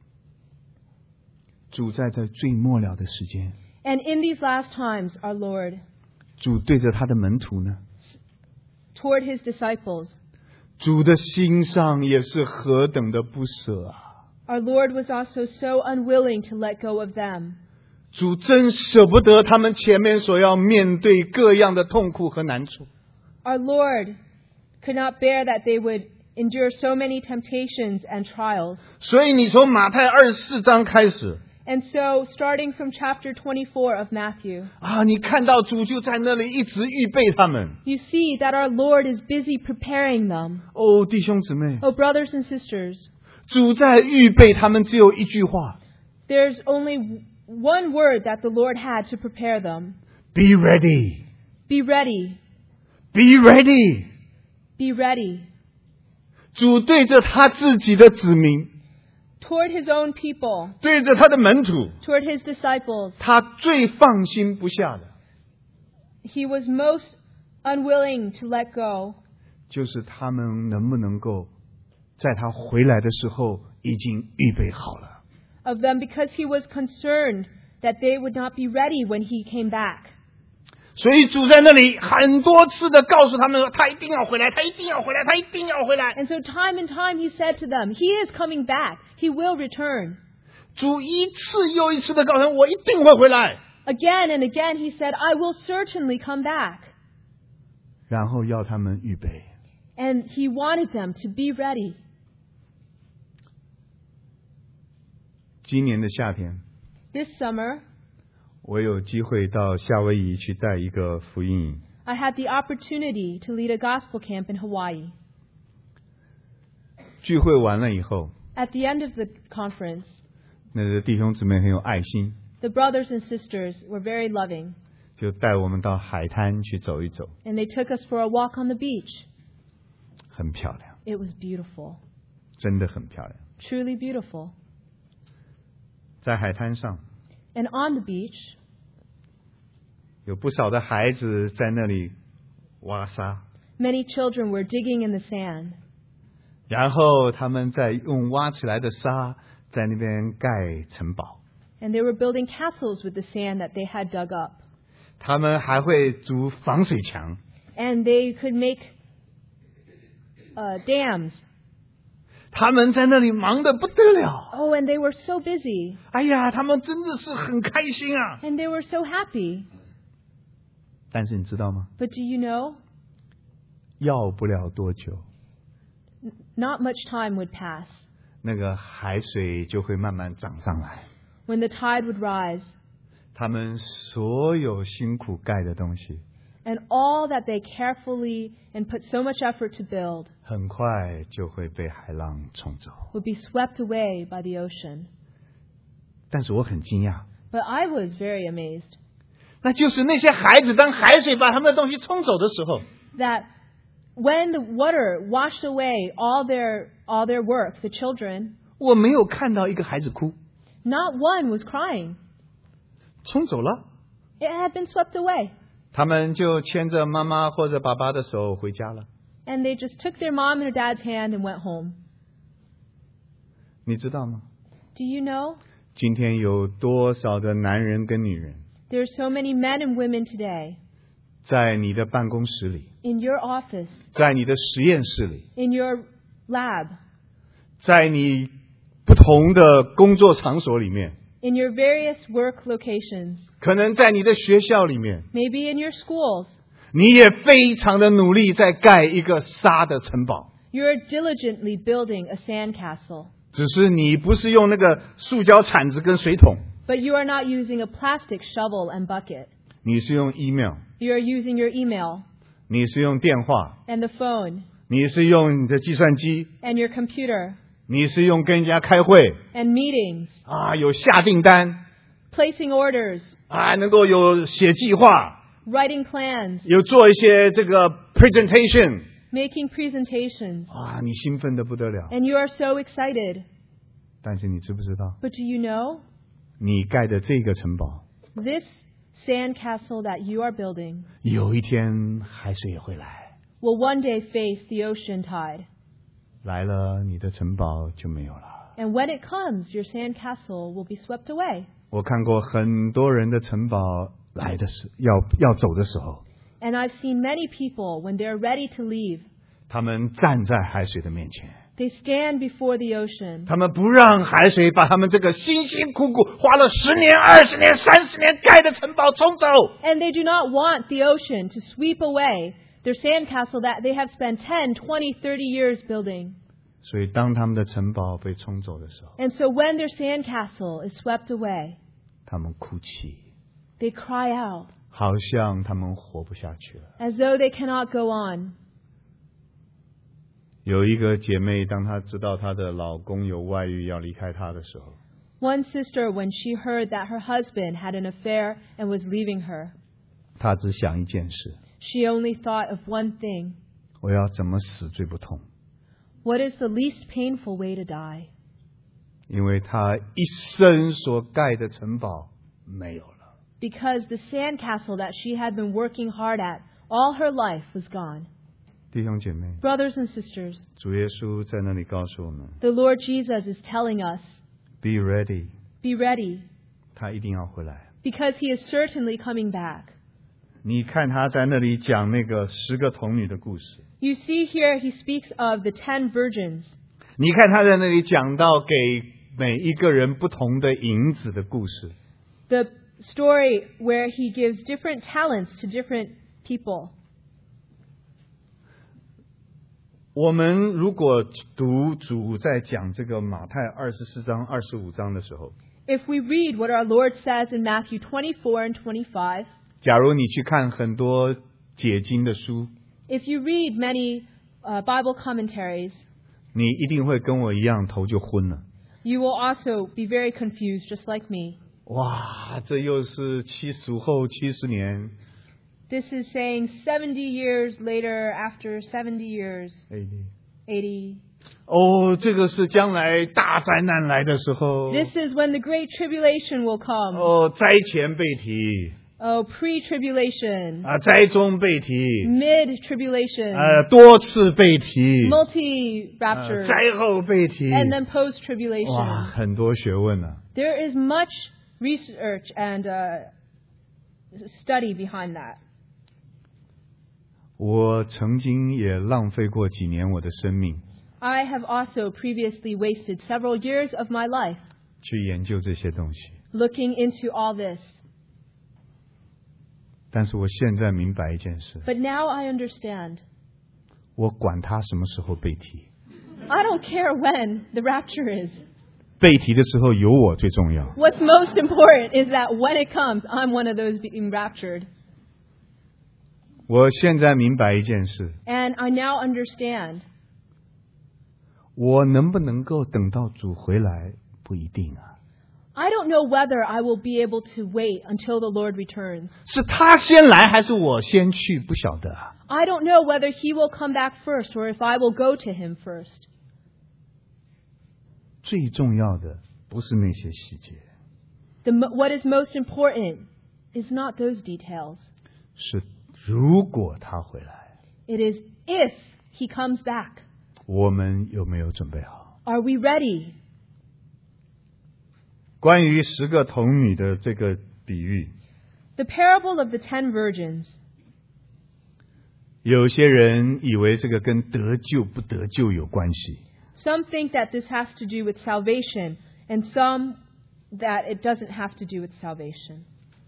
主在这最末了的时间， And in these last times, our Lord, 主对着他的门徒呢， toward his disciples, 主的心上也是何等的不舍啊！ our Lord was also so unwilling to let go of them. 主真舍不得他们前面所要面对各样的痛苦和难处。 Our Lord could not bear that they would endure so many temptations and trials. 所以你从马太二十四章开始 And so, starting from chapter twenty-four of Matthew, 啊，你看到主就在那里一直预备他们。 you see that our Lord is busy preparing them. 哦，弟兄姊妹， Oh, brothers and sisters, 主在预备他们只有一句话 there's only one word that the Lord had to prepare them. ：Be ready, Be ready. be ready。 Be ready. 主对着他自己的子民， Toward his own people, 对着他的门徒， toward his disciples, 他最放心不下的， he was most unwilling to let go 就是他们能不能够在他回来的时候已经预备好了。 of them because he was concerned that they would not be ready when he came back. 所以主在那里很多次的告诉他们说，他一定要回来，他一定要回来，他一定要回来。 And so time and time he said to them, he is coming back. He will return. 主一次又一次的告诉他们，我一定会回来。 Again and again he said, I will certainly come back. 然后要他们预备。 And he wanted them to be ready. 今年的夏天， This summer, 我有机会到夏威夷去带一个福音营。 I had the opportunity to lead a gospel camp in Hawaii. 聚会完了以后， At the end of the conference, 那个弟兄姊妹很有爱心， the brothers and sisters were very loving, 就带我们到海滩去走一走， and they took us for a walk on the beach. 很漂亮， It was beautiful, 真的很漂亮。 truly beautiful. 在海滩上 And on the beach, 有不少的孩子在那里挖沙， many children were digging in the sand, 然后他们在用挖起来的沙在那边盖城堡， and they were building castles with the sand that they had dug up. 他们还会筑防水墙， And they could make uh, dams. 他们在那里忙得不得了。 Oh, and they were so busy, 哎呀，他们真的是很开心啊！ and they were so happy. 但是你知道吗？ But do you know? 要不了多久， Not much time would pass 那个海水就会慢慢涨上来， when the tide would rise, 他们所有辛苦盖的东西， and all that they carefully and put so much effort to build 很快就会被海浪冲走。 would be swept away by the ocean. 但是我很惊讶， But I was very amazed 那就是那些孩子，当海水把他们的东西冲走的时候， that when the water washed away all their all their work, the children, 我没有看到一个孩子哭， not one was crying. 冲走了， It had been swept away. 他们就牵着妈妈或者爸爸的手回家了。 And they just took their mom and their dad's hand and went home. 你知道吗？ Do you know? 今天有多少的男人跟女人， There's so many men and women today 在你的办公室里， in your office, 在你的实验室里， in your lab, 在你不同的工作场所里面， in your various work locations, 可能在你的学校里面， maybe in your schools. 你也非常的努力在盖一个沙的城堡， You're diligently building a sandcastle, 只是你不是用那个塑胶铲子跟水桶， but you are not using a plastic shovel and bucket. 你是用 email， You are using your email 你是用电话， and the phone 你是用你的计算机， and your computer 你是用跟人家开会 and meetings, 啊，有下订单 placing orders, 啊，能够有写计划， writing plans, 有做一些这个 presentation making presentations, 啊，你兴奋的不得了。 and you are so excited. 但是你知不知道， But do you know? 你盖的这个城堡， This sandcastle that you are building 有一天海水也会来， will one day face the ocean tide. 来了你的城堡就没有了。 And when it comes, your sandcastle will be swept away. 我看过很多人的城堡来的时要要走的时候， And I've seen many people, when they're ready to leave, 他们站在海水的面前， they stand before the ocean. 他们不让海水把他们这个辛辛苦苦花了十年、二十年、三十年盖的城堡冲走。 And they do not want the ocean to sweep away their sandcastle that they have spent ten, twenty, thirty years building. 所以当他们的城堡被冲走的时候， And so when their sandcastle is swept away, 他们哭泣， they cry out 好像他们活不下去了。 as though they cannot go on. 有一个姐妹，当她知道她的老公有外遇要离开她的时候， One sister, when she heard that her husband had an affair and was leaving her, 她只想一件事： she only thought of one thing. 我要怎么死最不痛？ What is the least painful way to die? 因为她一生所盖的城堡没有了。 Because the sandcastle that she had been working hard at all her life was gone. 弟兄姐妹， Brothers and sisters, 主耶稣在那里告诉我们 the Lord Jesus is telling us, ：Be ready， be ready, 他一定要回来。 because he is certainly coming back. 你看他在那里讲那个十个童女的故事， You see here he speaks of the ten virgins. 你看他在那里讲到给每一个人不同的银子的故事。 The story where he gives different talents to different people. 我们如果读主在讲这个马太二十四章、二十五章的时候， If we read what our Lord says in Matthew twenty-four and twenty-five, 假如你去看很多解经的书， if you read many uh, Bible commentaries, 你一定会跟我一样头就昏了。 you will also be very confused, just like me. 哇，这又是七属后七十年 This is saying seventy years later, after seventy years, A D。 eighty. 哦，这个是将来大灾难来的时候。 This is when the great tribulation will come. 哦，灾前被提 Oh, pre-tribulation, 啊，灾中被提， mid-tribulation, 呃，多次被提， multi-rapture, 呃灾后被提， and then 哇， post-tribulation. 很多学问啊。 There is much research and uh, study behind that. 我曾经也浪费过几年我的生命 I have also previously wasted several years of my life 去研究这些东西， looking into all this. 但是我现在明白一件事， But now I understand. 我管他什么时候被提， I don't care when the rapture is. 被提的时候有我最重要。 What's most important is that when it comes, I'm one of those being raptured. 我现在明白一件事， And I now understand. 我能不能够等到主回来不一定啊， I don't know whether I will be able to wait until the Lord returns. 是他先来还是我先去，不晓得啊。 I don't know whether he will come back first or if I will go to him first. 最重要的不是那些细节， The, mo- what is most important is not those details. 是如果他回来， It is if he comes back. 我们有没有准备好？ Are we ready? 关于十个童女的这个比喻， The parable of the ten virgins. 有些人以为这个跟得救不得救有关系， Some think that this has to do with salvation, and some that it doesn't have to do with salvation.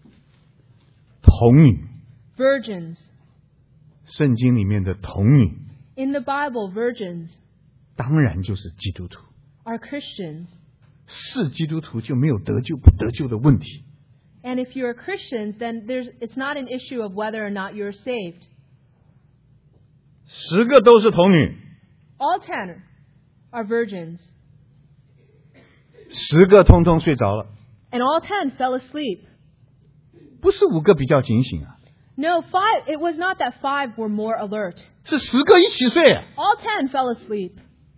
童女， Virgins. 圣经里面的童女， In the Bible, virgins 当然就是基督徒。 are Christians. 是基督徒就没有得救不得救的问题。 And if you're Christians, then there's, it's not an issue of whether or not you're saved. 十个都是童女， All ten are virgins, 十个通通睡着了， and all ten fell asleep. 不是五个比较警醒啊， No, five. It was not that five were more alert. 是十个一起睡啊。 All ten fell asleep.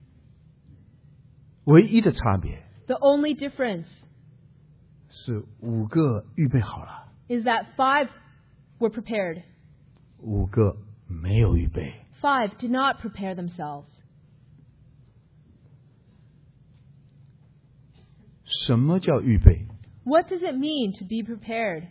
唯一的差别 The only difference 是五个预备好了， is that five were prepared. 五个没有预备。 Five did not prepare themselves. 什么叫预备？ What does it mean to be prepared?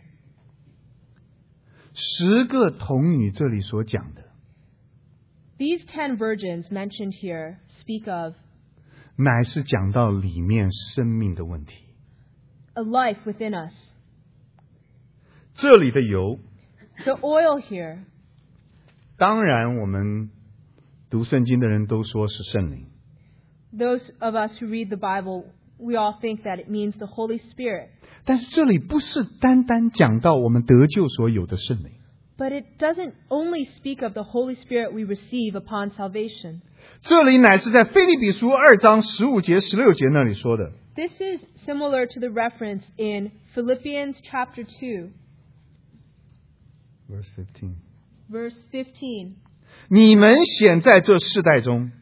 十个童女这里所讲的， These ten virgins mentioned here speak of 乃是讲到里面生命的问题。 a life within us. 这里的油 The oil here 当然，我们读圣经的人都说是圣灵。 Those of us who read the Bible, we all think that it means the Holy Spirit. 但是这里不是单单讲到我们得救所有的圣灵， But it doesn't only speak of the Holy Spirit we receive upon salvation. 这里乃是在腓立比书二章十五节、十六节那里说的。 This is similar to the reference in Philippians chapter two, Verse fifteen. verse fifteen. 你们显在这世代中，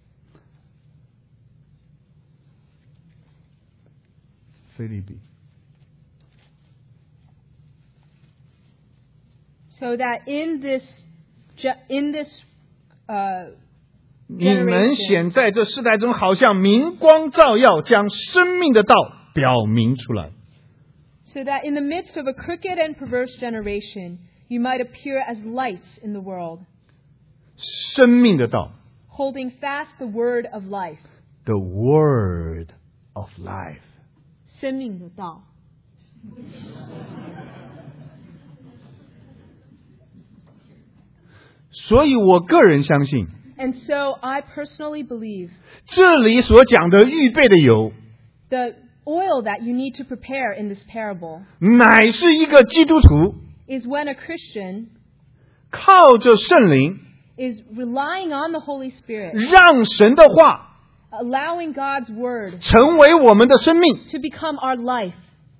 腓立比 So that in this, ge- in this, uh, 你们显在这世代中，好像明光照耀，将生命的道表明出来。 so that in the midst of a crooked and perverse generation, you might appear as lights in the world, 生命的道 holding fast the word of life. ，the word of life。 生命的道。 所以我个人相信， And so I personally believe 这里所讲的预备的油， the oil that you need to prepare in this parable 乃是一个基督徒 is when a Christian 靠着圣灵， is relying on the Holy Spirit, 让神的话 allowing God's word 成为我们的生命。 to become our life.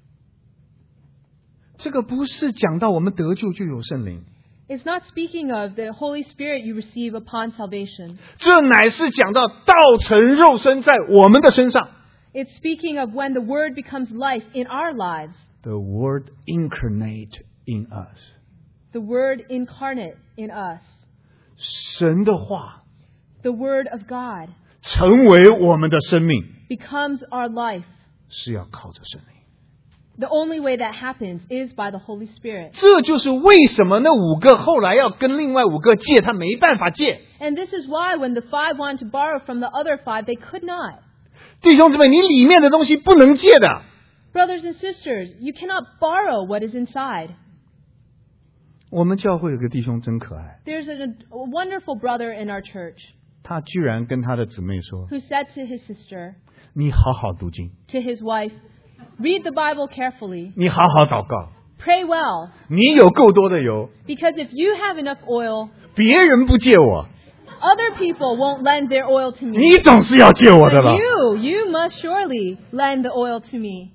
这个不是讲到我们得救就有圣灵， It's not speaking of the Holy Spirit you receive upon salvation. 这乃是讲到道成肉身在我们的身上。 It's speaking of when the word becomes life in our lives, The word incarnate in us， the word incarnate in us, 神的话 the word of God 成为我们的生命， becomes our life. 是要靠着圣灵。 The only way that happens is by the Holy Spirit. 这就是为什么那五个后来要跟另外五个借，他没办法借。 And this is why when the five wanted to borrow from the other five, they could not. 弟兄姊妹，你里面的东西不能借的。 Brothers and sisters, you cannot borrow what is inside. 我们教会有个弟兄真可爱， There's a, a wonderful brother in our church 他居然跟他的姊妹说 who said to his sister,：“ 你好好读经， to his wife, read the Bible carefully, 你好好祷告， pray well, 你有够多的油， because if you have enough oil, 别人不借我， other people won't lend their oil to me. 你总是要借我的 But 了。” you, you must surely lend the oil to me.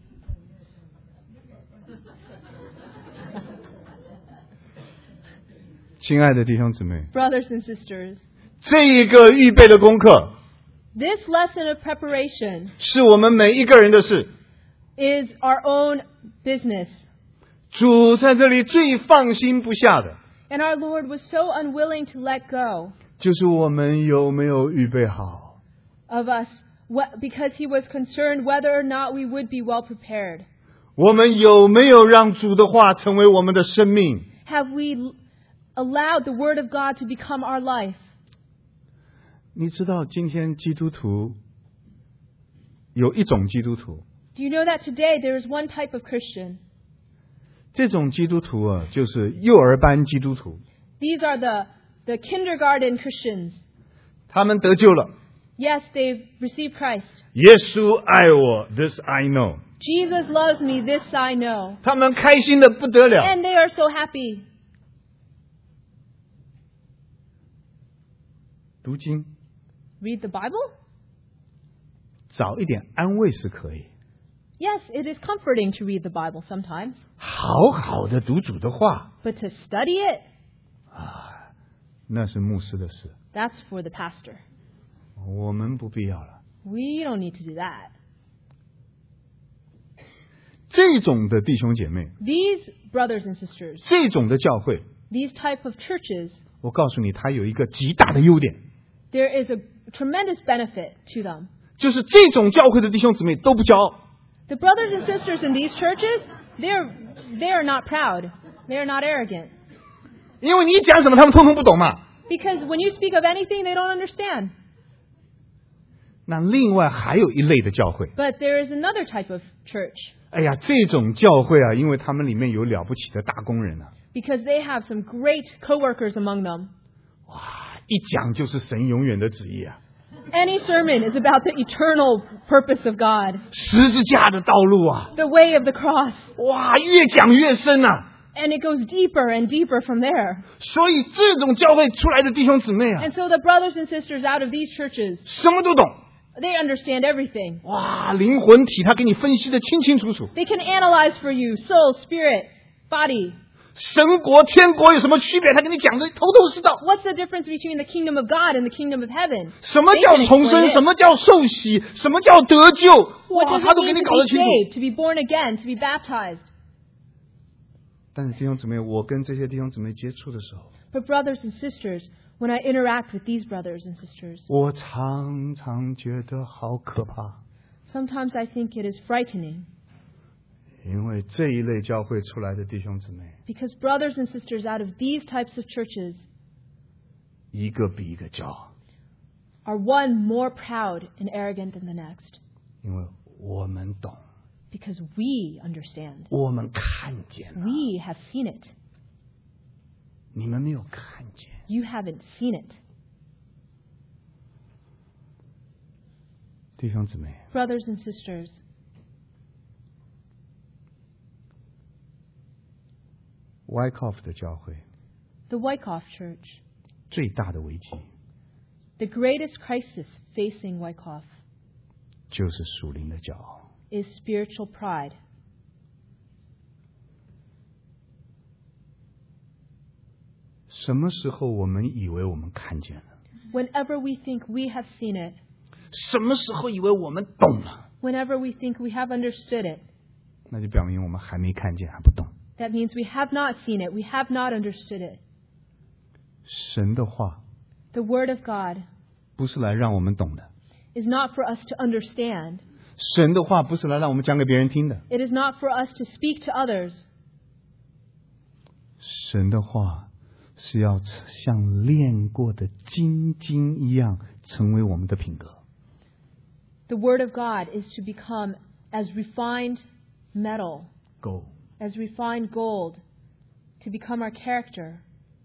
亲爱的弟兄姊妹， Brothers and sisters, 这一个预备的功课 this lesson of preparation 是我们每一个人的事。 is our own business. 主在这里最放心不下的， And our Lord was so unwilling to let go 就是我们有没有预备好。 of us wh- because he was concerned whether or not we would be well prepared. 我们有没有让主的话成为我们的生命？ Have we l- allowed the Word of God to become our life? 你知道今天基督徒有一种基督徒， Do you know that today there is one type of Christian? 这种基督徒啊，就是幼儿班基督徒， These are the, the kindergarten Christians. 他们得救了， Yes, they've received Christ. 耶稣爱我 ，This I know， Jesus loves me, this I know. 他们开心的不得了。 And they are so happy. 读经 Read the Bible? 找一点安慰是可以， Yes, it is comforting to read the Bible sometimes. 好好的读主的话， But to study it, 那是牧师的事， that's for the pastor. 我们不必要了。 We don't need to do that. 这种的弟兄姐妹， These brothers and sisters, 这种的教会， these type of churches, 我告诉你，它有一个极大的优点， there is a tremendous benefit to them. 就是这种教会的弟兄姊妹都不骄傲。 The brothers and sisters in these churches, they're, they are not proud. They are not arrogant. 因为你讲什么，他们通通不懂嘛。 Because when you speak of anything, they don't understand. 那另外还有一类的教会， But there is another type of church, 哎呀，这种教会啊，因为他们里面有了不起的大工人啊， because they have some great coworkers among them. 哇，一讲就是神永远的旨意啊！ Any sermon is about the eternal purpose of God, 十字架的道路啊， the way of the cross. 哇，越讲越深啊！ And it goes deeper and deeper from there. 所以这种教会出来的弟兄姊妹啊， And so the brothers and sisters out of these churches, 什么都懂， they understand everything. 哇，灵魂体他给你分析的清清楚楚。 They can analyze for you soul, spirit, body. 神国、天国有什么区别？他给你讲的头头是道。 What's the difference between the kingdom of God and the kingdom of heaven? 什么 They 叫 can 重 explain 生？ it. 什么叫受洗？什么叫得救？ What 哇， does 他 it 都给 mean 你 to 搞得 be 清楚。 saved, to be born again, to be baptized? 但是弟兄姊妹，我跟这些弟兄姊妹接触的时候， But brothers and sisters, when I interact with these brothers and sisters, 我常常觉得好可怕， sometimes I think it is frightening 因为这一类教会出来的弟兄姊妹， because brothers and sisters out of these types of churches 一个比一个骄傲， are one more proud and arrogant than the next 因为我们懂， because we understand. 我们看见了， We have seen it. 你们没有看见。 You haven't seen it. 弟兄姊妹， Brothers and sisters, Wyckoff 的教会 the Wyckoff Church, 最大的危机 the greatest crisis facing Wyckoff 就是属灵的骄傲。 is spiritual pride. 什么时候我们以为我们看见了？ Whenever we think we have seen it, 什么时候以为我们懂了？ whenever we think we have understood it, 那就表明我们还没看见，还不懂。 that means we have not seen it, we have not understood it. 神的话 The Word of God 不是来让我们懂的， is not for us to understand. 神的话不是来让我们讲给别人听的， It is not for us to speak to others. 神的话是要像炼过的金金一样，成为我们的品格。 The Word of God is to become as refined metal, Go， as refined gold, to become our character.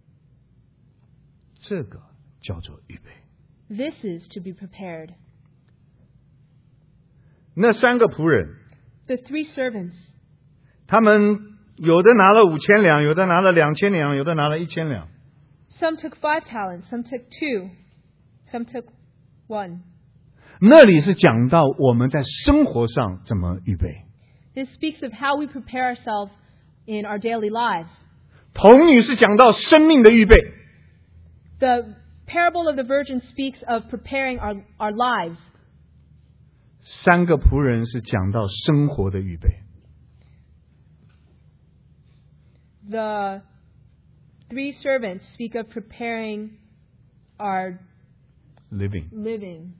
这个叫做预备。 This is to be prepared. 那三个仆人， The three servants, 他们有的拿了五千两，有的拿了两千两，有的拿了一千两。 some took five talents, some took two, some took one. 那里是讲到我们在生活上怎么预备。 This speaks of how we prepare ourselves in our daily lives. 童女是讲到生命的预备， The parable of the virgin speaks of preparing our, our lives. 三个仆人是讲到生活的预备。 The three servants speak of preparing our living， living.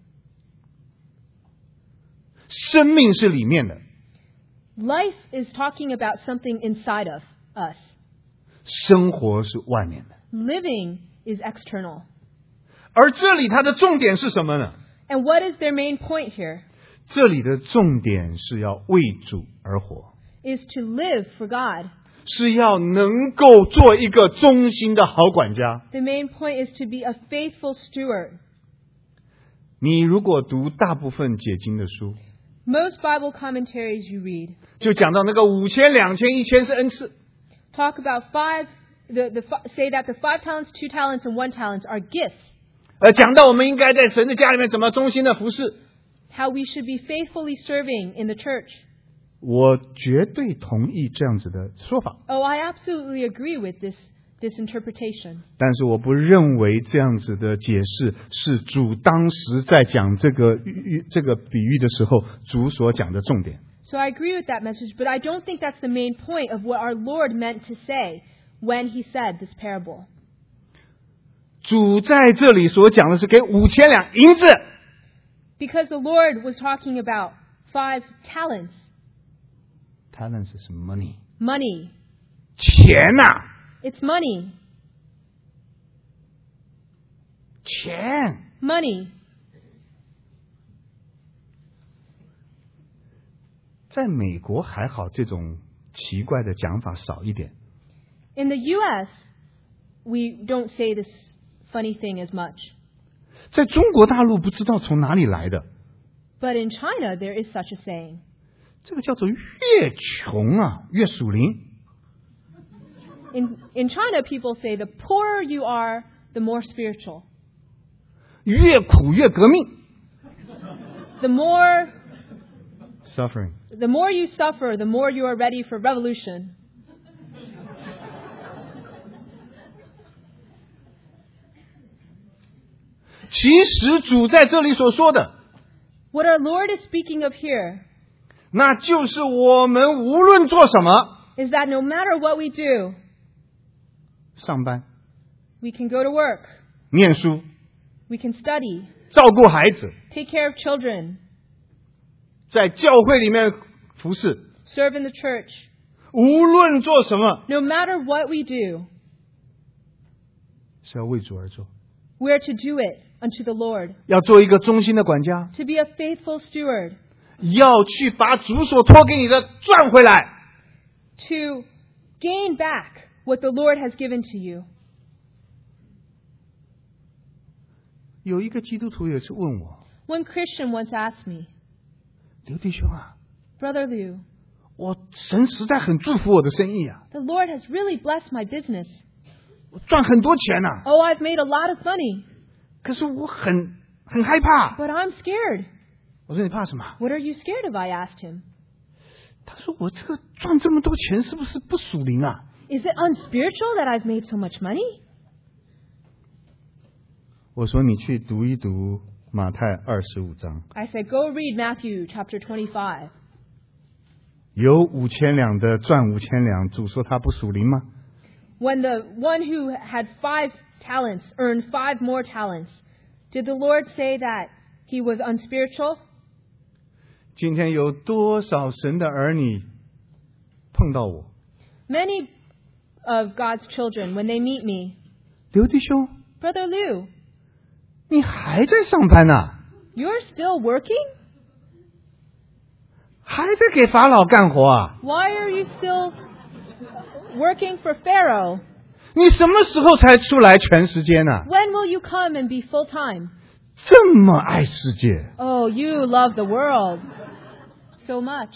生命是里面的， Life is talking about something inside of us. 生活是外面的。 Living is external. 而这里它的重点是什么呢？ And what is their main point here? 这里的重点是要为主而活， Is to live for God. 是要能够做一个忠心的好管家。 The main point is to be a faithful steward. 你如果读大部分解经的书， Most Bible commentaries you read 就讲到那个五千、两千、一千是恩赐， talk about five, the, the, fi- say that the five talents, two talents, and one talent are gifts. 呃，讲到我们应该在神的家里面怎么忠心的服侍。 How we should be faithfully serving in the church. 我绝对同意这样子的说法， Oh, I absolutely agree with this, this interpretation. 但是我不认为这样子的解释是主当时在讲这个喻喻这个比喻的时候，主所讲的重点。 So I agree with that message, but I don't think that's the main point of what our Lord meant to say when he said this parable. 主在这里所讲的是给五千两银子， Because the Lord was talking about five talents, talent 是 money， money. 钱呐、啊， It's money. 钱。 Money. 在美国还好，这种奇怪的讲法少一点。 In the U S, we don't say this funny thing as much. 在中国大陆不知道从哪里来的， But in China, there is such a saying. 这个叫做越穷啊越属灵。 In, in China, people say the poorer you are, the more spiritual. 越苦越革命 The more, ，suffering。 the more you suffer, the more you are ready for revolution. 其实主在这里所说的， What our Lord is speaking of here 那就是我们无论做什么， is that no matter what we do, 上班、 we can go to work, 念书、 we can study, 照顾孩子， take care of children, 在教会里面服侍， serve in the church. 无论做什么， No matter what we do, 是要为主而做， we are to do it unto the Lord, 要做一个忠心的管家， to be a faithful steward, 要去把主所托给你的赚回来。 to gain back what the Lord has given to you. 有一个基督徒有一次问我， One Christian once asked me, 刘弟兄啊， Brother Liu, 我神实在很祝福我的生意啊， the Lord has really blessed my business. 我赚很多钱呐、啊， Oh, I've made a lot of money, 可是我很很害怕。 but I'm scared. 我说你怕什么？ What are you scared of? I asked him. 他说我这个赚这么多钱是不是不属灵啊？ Is it unspiritual that I've made so much money? 我说你去读一读马太二十五章， I said, go read Matthew chapter twenty-five. 有五千两的赚五千两，主说他不属灵吗？ When the one who had five talents earned five more talents, did the Lord say that he was unspiritual? 今天有多少神的儿女碰到我？ Many of God's children, when they meet me, 刘弟兄， Brother Liu, 你还在上班呐、啊？ you're still working? 还在给法老干活啊？ Why are you still working for Pharaoh? 你什么时候才出来全时间呢、啊？ When will you come and be full time? 这么爱世界， Oh, you love the world so much.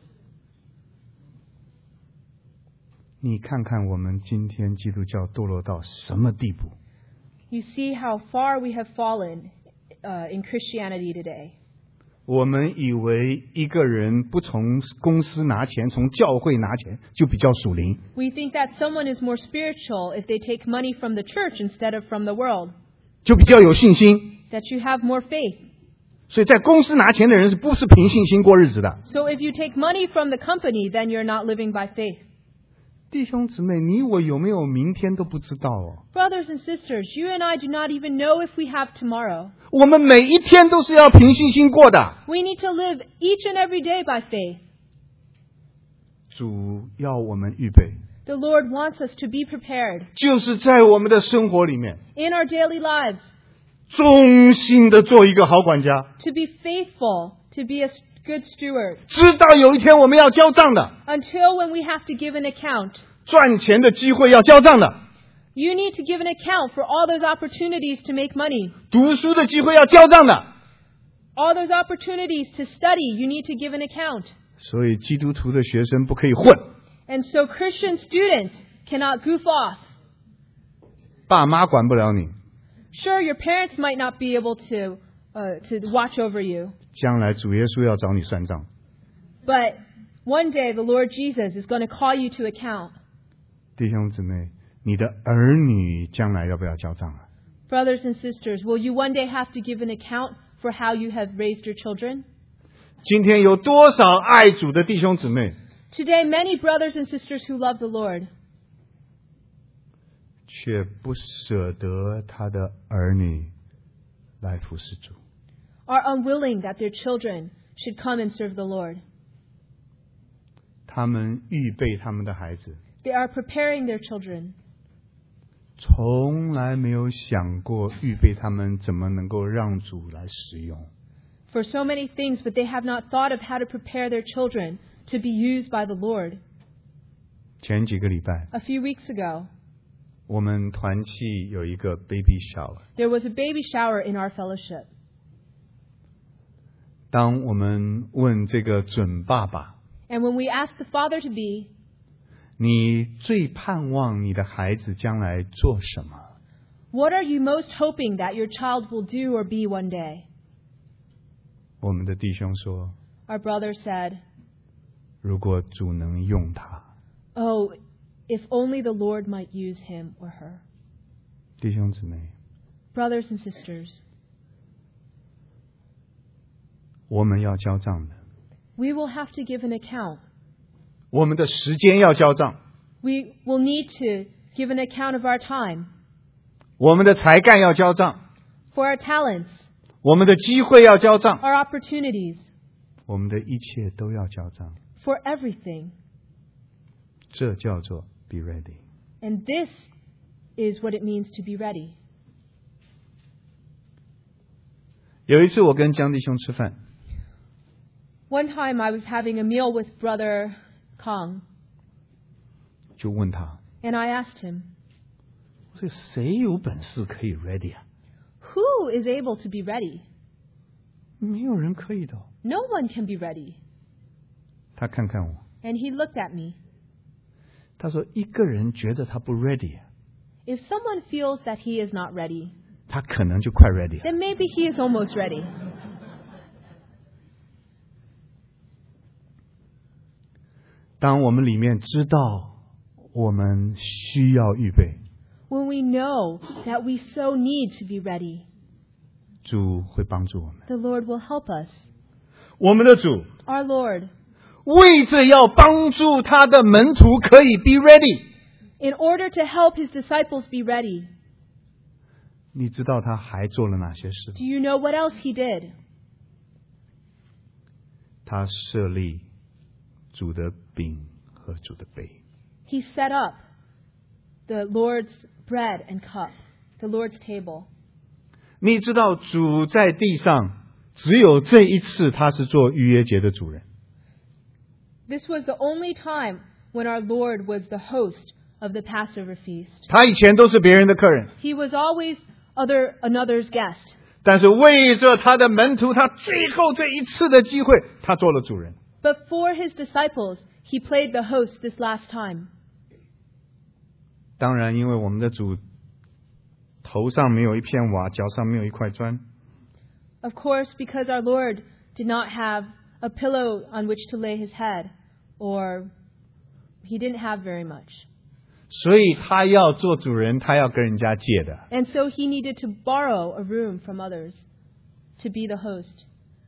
你看看我们今天基督教堕落到什么地步？ You see how far we have fallen uh, in Christianity today. 我们以为一个人不从公司拿钱，从教会拿钱，就比较属灵。 We think that someone is more spiritual if they take money from the church instead of from the world, 就比较有信心。 that you have more faith. 所以在公司拿钱的人是不是凭信心过日子的？ So if you take money from the company, then you're not living by faith. 弟兄姊妹，你我有没有明天都不知道哦。 Brothers and sisters, you and I do not even know if we have tomorrow. 我们每一天都是要凭信心过的。 We need to live each and every day by faith. 主要我们预备， The Lord wants us to be prepared 就是在我们的生活里面， in our daily lives, 忠心的做一个好管家， to be faithful, to be a good steward, 知道有一天我们要交账的， until when we have to give an account. 赚钱的机会要交账的， You need to give an account for all those opportunities to make money. 读书的机会要交账的。 All those opportunities to study, you need to give an account. 所以基督徒的学生不可以混， And so Christian students cannot goof off. 爸妈管不了你， Sure, your parents might not be able to uh, to watch over you, 将来主耶稣要找你算账。 but one day the Lord Jesus is going to call you to account. 弟兄姊妹，你的儿女将来要不要交账啊？ Brothers and sisters, will you one day have to give an account for how you have raised your children? 今天有多少爱主的弟兄姊妹， Today, many brothers and sisters who love the Lord 却不舍得他的儿女来服侍主。 are unwilling that their children should come and serve the Lord. 他们预备他们的孩子， They are preparing their children, 从来没有想过预备他们怎么能够让主来使用。 for so many things, but they have not thought of how to prepare their children to be used by the Lord. 前几个礼拜， A few weeks ago, 我们团契有一个 baby shower。 There was a baby shower in our fellowship. 当我们问这个准爸爸， And when we asked the father to be, 你最盼望你的孩子将来做什么？ what are you most hoping that your child will do or be one day? 我们的弟兄说， Our brother said, 如果主能用他。 oh, if only the Lord might use him or her. 弟兄姊妹， Brothers and sisters, 我们要交账的， we will have to give an account. 我们的时间要交账， We will need to give an account of our time, 我们的才干要交账， for our talents, 我们的机会要交账， our opportunities, 我们的一切都要交账。 for everything. 这叫做 be ready。 And this is what it means to be ready. 有一次我跟江弟兄吃饭， One time I was having a meal with Brother Kong, 就问他， and I asked him, 我说谁有本事可以 ready 啊？ who is able to be ready? 没有人可以的。 No one can be ready. 他看看我， And he looked at me. 他说一个人觉得他不 ready， If someone feels that he is not ready, 他可能就快 ready 了。 then maybe he is almost ready. 当我们里面知道我们需要预备， When we know that we so need to be ready, 主会帮助我们。 the Lord will help us. 我们的主 Our Lord, 为着要帮助他的门徒可以 be ready， in order to help his disciples be ready, 你知道他还做了哪些事？ do you know what else he did? 他设立主的饼和主的杯。 He set up the Lord's bread and cup, the Lord's table. 你知道主在地上只有这一次他是做逾越节的主人。 This was the only time when our Lord was the host of the Passover feast. 他以前都是别人的客人， He was always other another's guest. 但是为着他的门徒，他最后这一次的机会，他做了主人。 But for his disciples, he played the host this last time. 当然，因为我们的主头上没有一片瓦，脚上没有一块砖， Of course, because our Lord did not have a pillow on which to lay his head, or he didn't have very much. 所以他要做主人，他要跟人家借的。 And so he needed to borrow a room from others to be the host.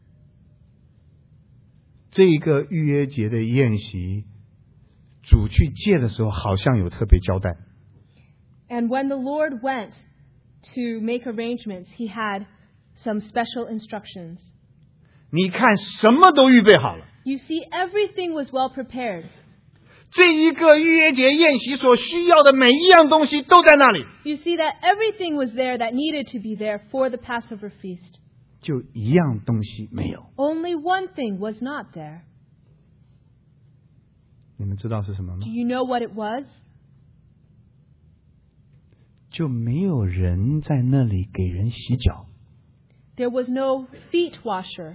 这一个逾越节的宴席，主去借的时候，好像有特别交代。 And when the Lord went to make arrangements, he had some special instructions. 你看，什么都预备好了。 You see, everything was well prepared. 这一个逾越节宴席所需要的每一样东西都在那里， You see that everything was there that needed to be there for the Passover feast. 就一样东西没有。 Only one thing was not there. 你们知道是什么吗 Do？you know what it was? 就没有人在那里给人洗脚。 There was no feet washer.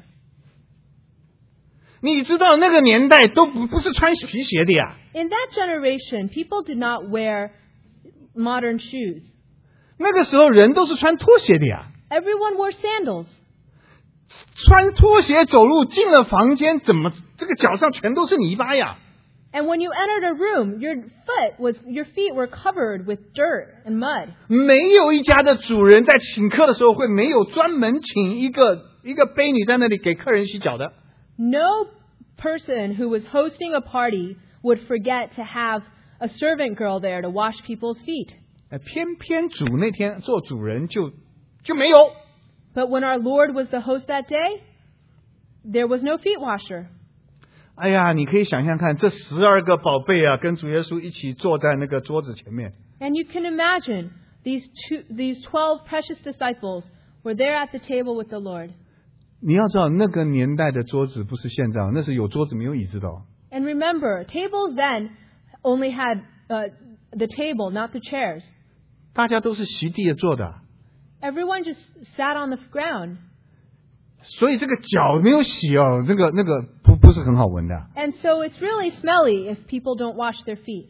你知道那个年代都不不是穿皮鞋的呀， In that generation, people did not wear modern shoes. 那个时候人都是穿拖鞋的呀。 Everyone wore sandals. 穿拖鞋走路进了房间，怎么这个脚上全都是泥巴呀？ And when you entered a room, your foot was, your feet were covered with dirt and mud. 没有一家的主人在请客的时候会没有专门请一个一个婢女在那里给客人洗脚的。 No person who was hosting a party would forget to have a servant girl there to wash people's feet. 哎，偏偏主那天做主人就就没有。 But when our Lord was the host that day, there was no feet washer. 哎呀，你可以想象看，这十二个宝贝啊，跟主耶稣一起坐在那个桌子前面。 And you can imagine these two, these twelve precious disciples were there at the table with the Lord. 你要知道，那个年代的桌子不是现在，那是有桌子没有椅子的哦。 And remember, tables then only had uh, the table, not the chairs. 大家都是席地而坐的， Everyone just sat on the ground. 所以这个脚没有洗哦，那个那个不不是很好闻的。 And so it's really smelly if people don't wash their feet.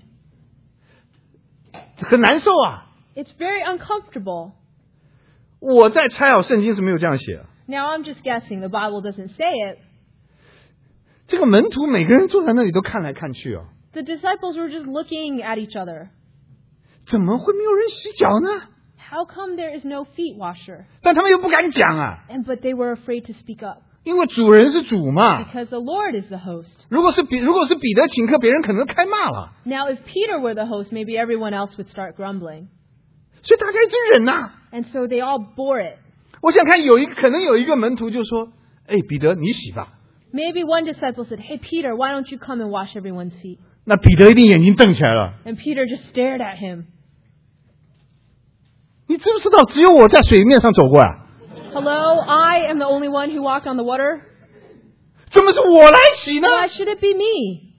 很难受啊！ It's very uncomfortable. 我在猜哦，圣经是没有这样写的。 Now I'm just guessing. The Bible doesn't say it. 这个门徒每个人坐在那里都看来看去哦， The disciples were just looking at each other. 怎么会没有人洗脚呢？ How come there is no feet washer? 但他们又不敢讲啊， And but they were afraid to speak up 因为主人是主嘛。 because the Lord is the host. 如果是彼如果是彼得请客，别人可能开骂了， Now if Peter were the host, maybe everyone else would start grumbling. 所以大家一直忍呐、啊。 And so they all bore it. 我想看有一个可能有一个门徒就说：“哎，彼得你洗吧。” Maybe one disciple said, "Hey Peter, why don't you come and wash everyone's feet?" 那彼得一定眼睛瞪起来了。 And Peter just stared at him. 你知不知道只有我在水面上走过啊？ Hello, I am the only one who walked on the water. 怎么是我来洗呢？ Why should it be me?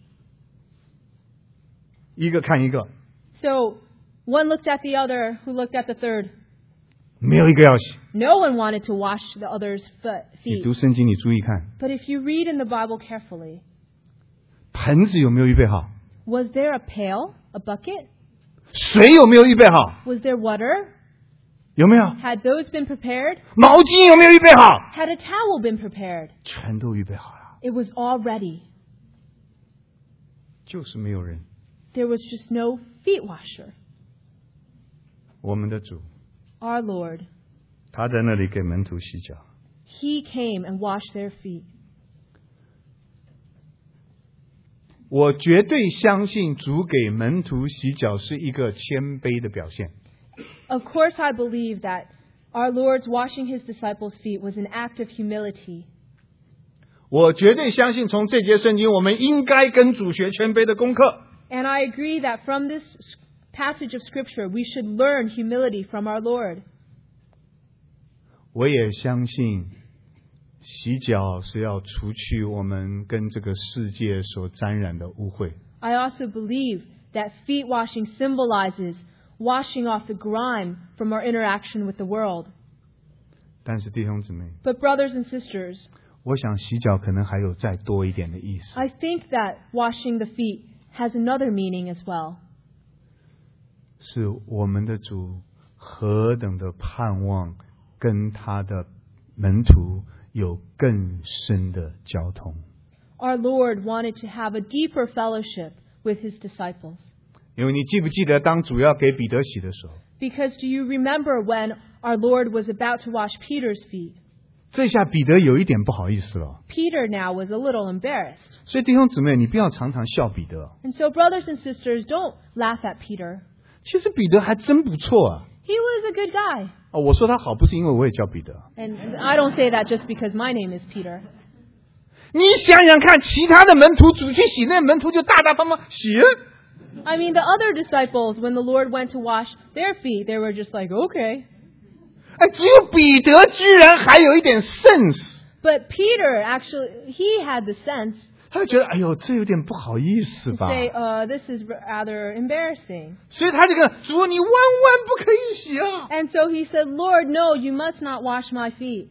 一个看一个， So one looked at the other, who looked at the third. 没有一个要洗。 No one wanted to wash the other's foot, 你 feet. 读圣经，你注意看， But if you read in the Bible carefully, 盆子有没有预备好？ was there a pail, a bucket? 水有没有预备好？ Was there water? 有没有？ Had those been prepared? 毛巾有没有预备好？ Had a towel been prepared? 全都预备好了， It was all ready. 就是没有人。 There was just no feet washer. 我们的主， Our Lord, 他在那里给门徒洗脚。 He came and washed their feet. 我绝对相信主给门徒洗脚是一个谦卑的表现。 Of course, I believe that our Lord's washing His disciples' feet was an act of humility. 我绝对相信从这节圣经，我们应该跟主学谦卑的功课。 And I agree that from this passage of Scripture, we should learn humility from our Lord. 我也相信洗脚是要除去我们跟这个世界所沾染的污秽。 I also believe that feet washing symbolizes washing off the grime from our interaction with the world. 但是弟兄姊妹， But brothers and sisters, 我想洗脚可能还有再多一点的意思， I think that washing the feet has another meaning as well. 是我们的主何等的盼望跟他的门徒有更深的交通。 Our Lord wanted to have a deeper fellowship with His disciples. 因为你记不记得当主要给彼得洗的时候， Because do you remember when our Lord was about to wash Peter's feet? 这下彼得有一点不好意思了。 Peter now was a little embarrassed. 所以弟兄姊妹，你不要常常笑彼得。 And so brothers and sisters, don't laugh at Peter. 其实彼得还真不错啊。 He was a good guy. 哦，我说他好，不是因为我也叫彼得。 And I don't say that just because my name is Peter. 你想想看，其他的门徒主去洗，那门徒就大大方方洗了。 I mean, the other disciples, when the Lord went to wash their feet, they were just like, okay. 哎，只有彼得居然还有一点 sense， But Peter, actually, he had the sense 他就觉得哎呦，这有点不好意思 to 吧。 say, uh, this is rather embarrassing. 所以他这个主，你万万不可以洗啊！ And so he said, Lord, no, you must not wash my feet.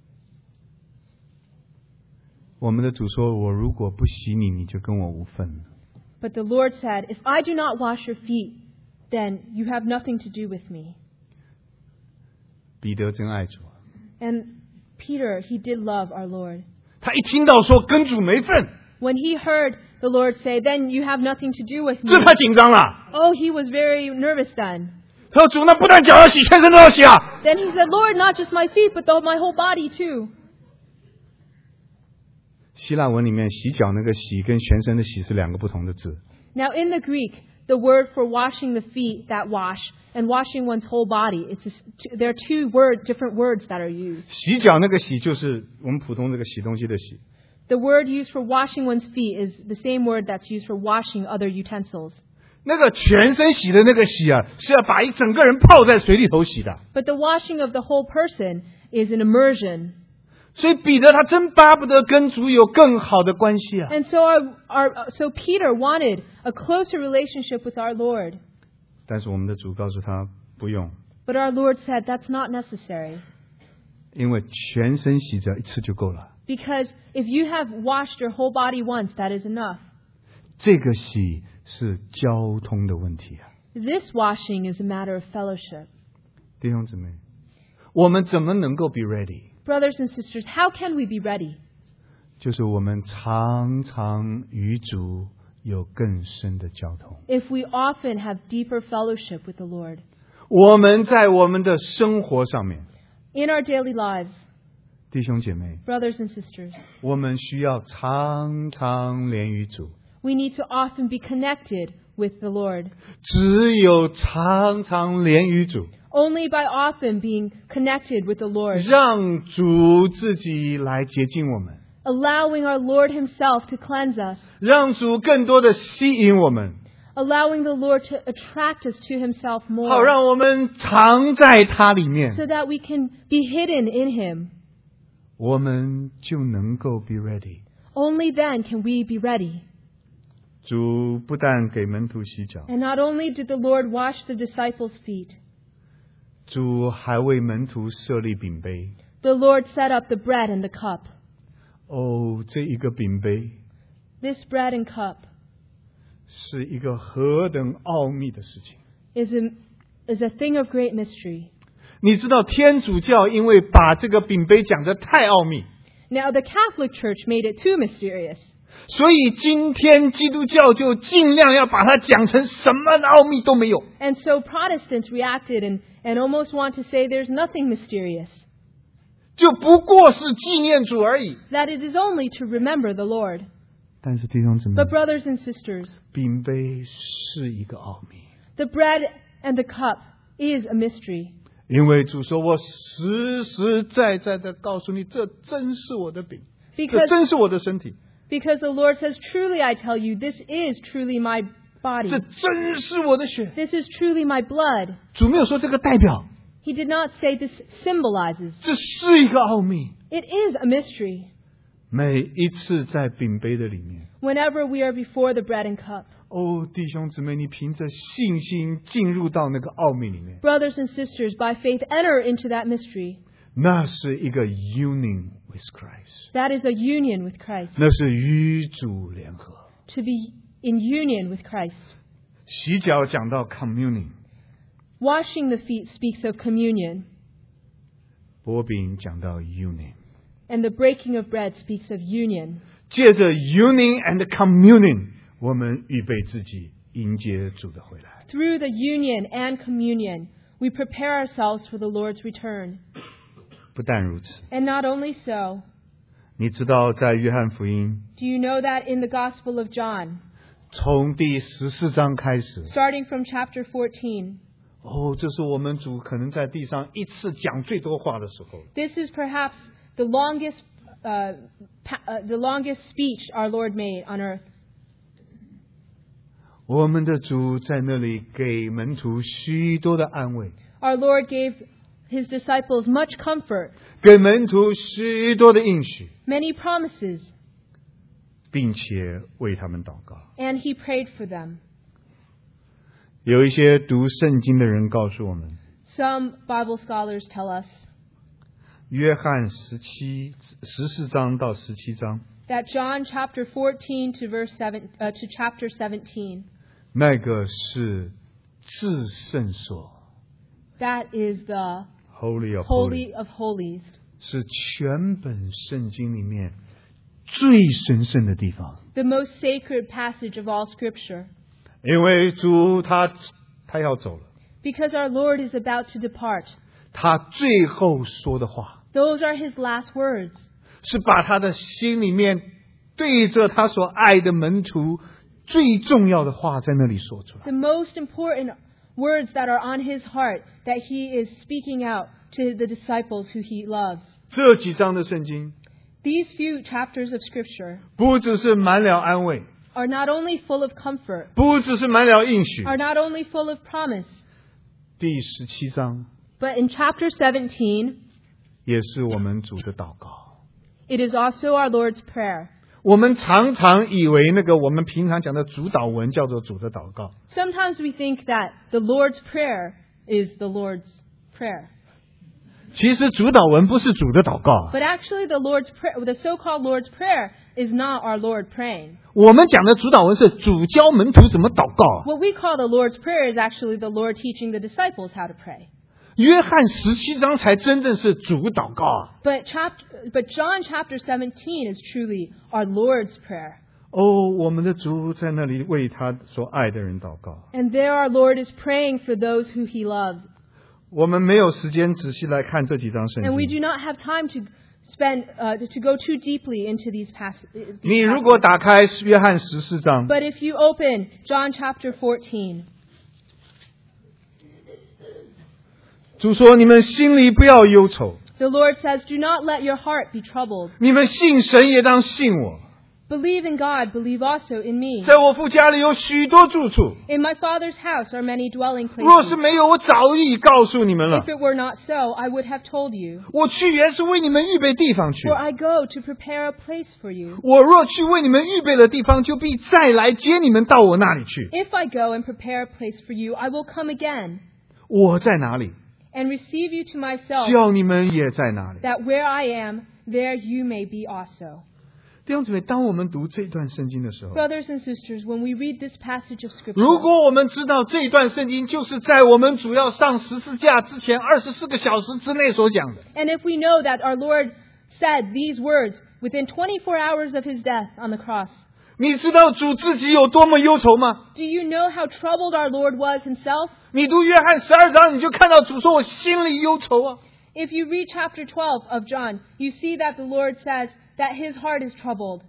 我们的主说：“我如果不洗你，你就跟我无份了。” But the Lord said, if I do not wash your feet, then you have nothing to do with me. 彼得真爱主， And Peter, he did love our Lord. 他一听到说跟主没份， When he heard the Lord say, then you have nothing to do with me. 这他紧张了。 Oh, he was very nervous then. 他说：“主，那不但脚要洗，全身都要洗啊！” Then he said, Lord, not just my feet, but the, my whole body too. 希腊文里面洗脚那个洗跟全身的洗是两个不同的字。 Now in the Greek, the word for washing the feet, that wash, and washing one's whole body, it's just, there are two word, different words that are used. 洗脚那个洗就是我们普通这个洗东西的洗， The word used for washing one's feet is the same word that's used for washing other utensils. 那个全身洗的那个洗啊，是要把一整个人泡在水里头洗的。 But the washing of the whole person is an immersion. 所以彼得他真巴不得跟主有更好的关系啊。 And so our, our, so Peter wanted a closer relationship with our Lord. 但是我们的主告诉他不用， But our Lord said that's not necessary. 因为全身洗只要一次就够了。 Because if you have washed your whole body once, that is enough. 这个洗是交通的问题啊， This washing is a matter of fellowship. 弟兄姊妹，我们怎么能够 be ready？ Brothers and sisters, how can we be ready? 就是我们常常与主有更深的交通。 If we often have deeper fellowship with the Lord. 我们在我们的生活上面， In our daily lives, 弟兄姐妹， brothers and sisters, 我们需要常常连于主。 we need to often be connected with the Lord. 只有常常连于主， Only by often being connected with the Lord, 让主自己来洁净我们， allowing our Lord Himself to cleanse us, 让主更多的吸引我们， allowing the Lord to attract us to Himself 好 more, 让我们藏在他里面， so that we can be hidden in Him. 我们就能够 be ready。 Only then can we be ready. 主不但给门徒洗脚， And not only did the Lord wash the disciples' feet, 主还为门徒设立饼杯。 the Lord set up the bread and the cup. 哦，这一个饼杯 This bread and cup 是一个何等奥秘的事情。 is a, is a thing of great mystery. 你知道天主教因为把这个饼杯讲得太奥秘， Now, the Catholic Church made it too mysterious. 所以今天基督教就尽量要把它讲成什么的奥秘都没有。 And so Protestants reacted and, and almost want to say there's nothing mysterious, 就不过是纪念主而已。 that it is only to remember the Lord. 但是弟兄姊妹， But brothers and sisters, 饼杯是一个奥秘， the bread and the cup is a mystery. 因为主说：“我实实在在的告诉你，这真是我的饼，这 Because, 真是我的身体， because the Lord says, truly I tell you, this is truly my body. 这真是我的血。 This is truly my blood. ” 主没有说这个代表， He did not say this symbolizes. 这是一个奥秘。 It is a mystery. 每一次在饼杯的里面， Whenever we are before the bread and cup, 哦，弟兄姊妹，你凭着信心进入到那个奥秘里面， brothers and sisters, by faith enter into that mystery. 那是一个 union with Christ， That is a union with Christ. 那是与主联合。 To be in union with Christ. 洗脚讲到 communion， Washing the feet speaks of communion, 擘饼讲到 union， and the breaking of bread speaks of union. 借着 union and communion， 我们预备自己迎接主的回来。 Through the union and communion, we prepare ourselves for the Lord's return. 不但如此， And not only so, 你知道在约翰福音 do you know that in the Gospel of John, 从第十四章开始， starting from chapter fourteen, 哦，这是我们主可能在地上一次讲最多话的时候。 this is perhaps the longest, uh, pa- uh, the longest speech our Lord made on earth. 我们的主在那里给门徒许多的安慰， Our Lord gave His disciples much comfort, 给门徒许多的应许， many promises, 并且为他们祷告。 and He prayed for them. 有一些读圣经的人告诉我们， Some Bible scholars tell us 约翰十七十四章到十七章 that John chapter fourteen to verse seven uh, to chapter seventeen, 那个是至圣所 that is the Holy of Holies， Holy of Holies, 是全本圣经里面最神圣的地方。 the most sacred passage of all Scripture, 因为主他他要走了， because our Lord is about to depart. 他最后说的话 Those are His last words. 是把他的心里面对着他所爱的门徒最重要的话在那里说出来。 The most important words that are on His heart that He is speaking out to the disciples who He loves. 这几章的圣经 These few chapters of Scripture 不只是满了安慰， are not only full of comfort, 不只是满了应许。 are not only full of promise, 第十七章 but in chapter seventeen, 也是我们主的祷告。 it is also our Lord's prayer. 我们常常以为那个我们平常讲的主祷文叫做主的祷告， Sometimes we think that the Lord's Prayer is the Lord's Prayer. 其实主祷文不是主的祷告， But actually the Lord's prayer, the so-called Lord's Prayer is not our Lord praying. 我们讲的主祷文是主教门徒怎么祷告。 What we call the Lord's Prayer is actually the Lord teaching the disciples how to pray. 约翰十七章才真正是主祷告啊。 But chapter, but John chapter seventeen is truly our Lord's Prayer. 哦，我们的主在那里为他所爱的人祷告。 And there our Lord is praying for those who he loves. 我们没有时间仔细来看这几章圣 And we 经。 do not have time to spend, uh, to go too deeply into these passages. 你如果打开约翰十四章， But if you open John chapter fourteen, 主说：“你们心里不要忧愁， the Lord says, do not let your heart be troubled. 你们信神也当信我。 Believe in God, believe also in me. 在我父家里有许多住处， In my Father's house are many dwelling 若是 places. 没有，我早已告诉你们了 If。it were not so, I would have told you. 我去原是为你们预备地方去。 For I go to prepare a place for you. 我若去为你们预备了地方，就必再来接你们到我那里去。 If I go and prepare a place for you, I will come again 我在哪里， and receive you to myself, 叫你们也在哪里。” that where I am, there you may be also. 弟兄姊妹，当我们读这段圣经的时候， Brothers and sisters, when we read this passage of 如 Scripture, 果我们知道这段圣经就是在我们主要上十字架之前二十四个小时之内所讲的， and if we know that our Lord said these words within twenty-four hours of his death on the cross, 你知道主自己有多么忧愁吗？ do you know how troubled our Lord was himself? 你读约翰十二章，你就看到主说：“我心里忧愁啊。” If you read chapter twelve of John, you see that the Lord says that his heart is troubled.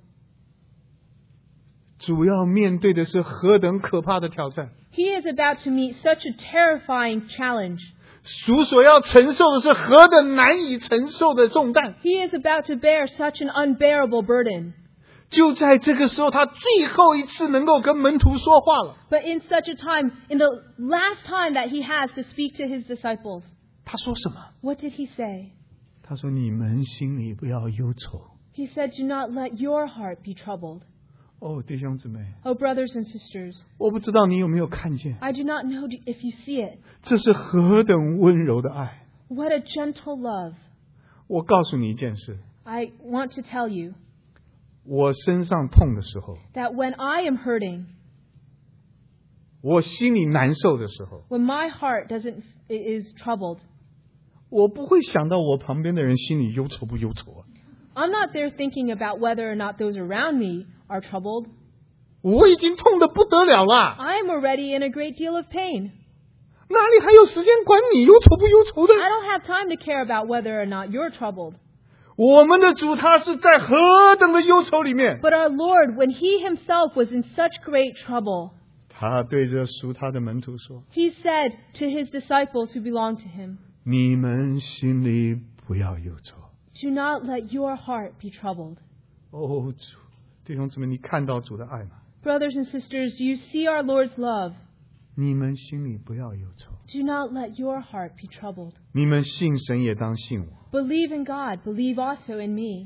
主要面对的是何等可怕的挑战！ He is about to meet such a terrifying challenge. 主所要承受的是何等难以承受的重担！ He is about to bear such an unbearable burden. 就在这个时候，他最后一次能够跟门徒说话了。 But in such a time, in the last time that he has to speak to his disciples, 他说什么？ what did he say? 他说：“你们心里不要忧愁。” He said, do not let your heart be troubled. 哦，弟兄姊妹， Oh, brothers and sisters, 我不知道你有没有看见， I do not know if you see it. 这是何等温柔的爱！ What a gentle love. 我告诉你一件事， I want to tell you 我身上痛的时候， that when I am hurting, 我心里难受的时候， when my heart doesn't is troubled, 我不会想到我旁边的人心里忧愁不忧愁啊！ I'm not there thinking about whether or not those around me are troubled. 我已经痛得不得了了， I am already in a great deal of pain. 哪里还有时间管你忧愁不忧愁的？ I don't have time to care about whether or not you're troubled. 我们的主他是在何等的忧愁里面， But our Lord, when He Himself was in such great trouble, 他对着属他的门徒说 He said to His disciples who belonged to Him, 你们心里不要忧愁。 do not let your heart be troubled. 哦，主，弟兄姊妹，你看到主的爱吗？ Brothers and sisters, do you see our Lord's love? 你们心里不要忧愁， Do not let your heart be troubled. 你们信神也当信我。 Believe in God, believe also in me.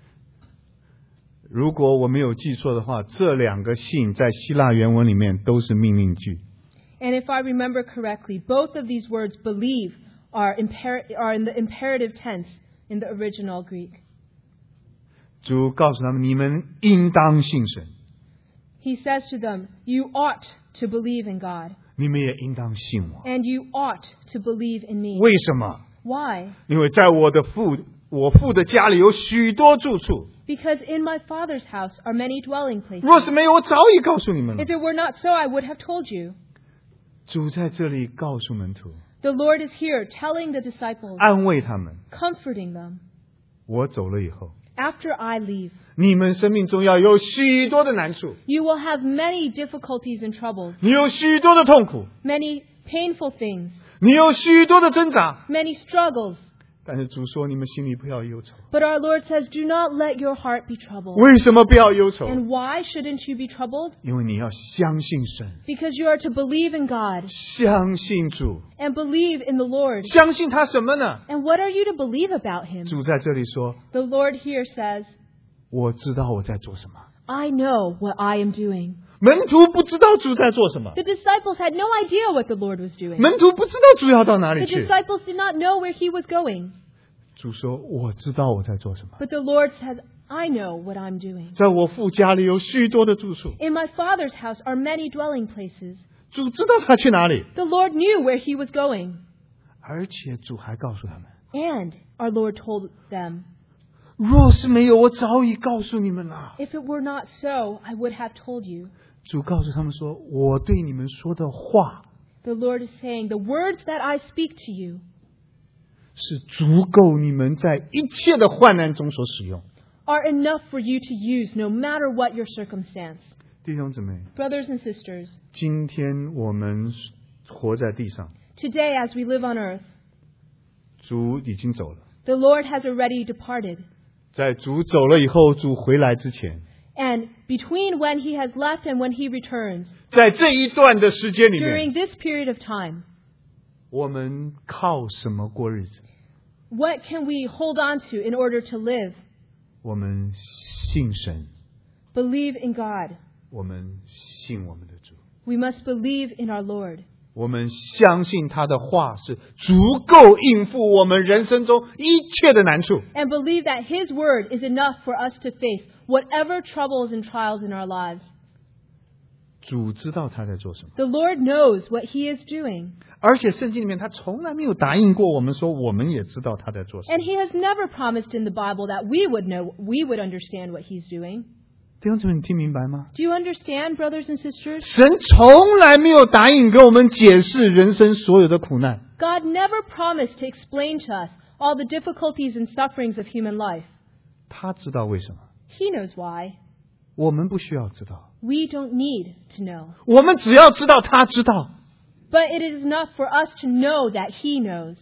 如果我没有记错的话，这两个信在希腊原文里面都是命令句。 And if I remember correctly, both of these words, believe, are, imper- are in the imperative tense in the original Greek. 主告诉他们，你们应当信神， He says to them, you ought to believe in God, 你们也应当信我。 and you ought to believe in me. 为什么？ Why? 因为在我的父我父的家里有许多住处， Because in my Father's house are many dwelling places. 若是没有，我早已告诉你们了 If。it were not so, I would have told you. 主在这里告诉门徒， The Lord is here telling the disciples, 安慰他们。 comforting them. 我走了以后， After I leave, 你们生命中要有许多的难处， you will have many difficulties and troubles, 你有许多的痛苦， many painful things, 你有许多的挣扎。 many struggles. 但是主说，你们心里不要忧愁。 But our Lord says, do not let your heart be troubled. 为什么不要忧愁？ And why shouldn't you be troubled? 因为你要相信神， Because you are to believe in God 相信主， and believe in the Lord. 相信他什么呢？ And what are you to believe about Him? 主在这里说， The Lord here says, 我知道我在做什么。 I know what I am doing. 门徒不知道主在做什么， The disciples had no idea what the Lord was doing. 门徒不知道主要到哪 The 里去。 disciples did not know where he was going. 主说：“我知道我在做什么， But the Lord says, I know what I'm doing. 在我父家里有许多的住处。 In my Father's house are many dwelling places. ” 主知道他去哪里， The Lord knew where he was going. 而且主还告诉他们： And our Lord told them, 若是没有，我早已告诉你们了。 if it were not so, I would have told you. 主告诉他们说：“我对你们说的话 The Lord is saying, the words that I speak to you 是足够你们在一切的患难中所使用。 are enough for you to use no matter what your circumstance. ” 弟兄姊妹， Brothers and sisters, 今天我们活在地上， today as we live on earth, 主已经走了。 the Lord has already departed. 在主走了以后，主回来之前， And between when he has left and when he returns, 在这一段的时间里面， during this period of time, 我们靠什么过日子？ what can we hold on to in order to live? 我们信神， Believe in God. 我们信我们的主， We must believe in our Lord. 我们相信他的话是足够应付我们人生中一切的难处。 And believe that his word is enough for us to face whatever troubles and trials in our lives. 主知道他在做什么， The Lord knows what he is doing. 而且圣经里面他从来没有答应过我们说，我们也知道他在做什么。 And he has never promised in the Bible that we would know, we would understand what he's doing. 弟兄姊妹，你听明白吗？ Do you understand, brothers and sisters? 神从来没有答应给我们解释人生所有的苦难， God never promised to explain to us all the difficulties and sufferings of human life. 他知道为什么， He knows why. 我们不需要知道， We don't need to know. 我们只要知道他知道。 But it is enough for us to know that he knows.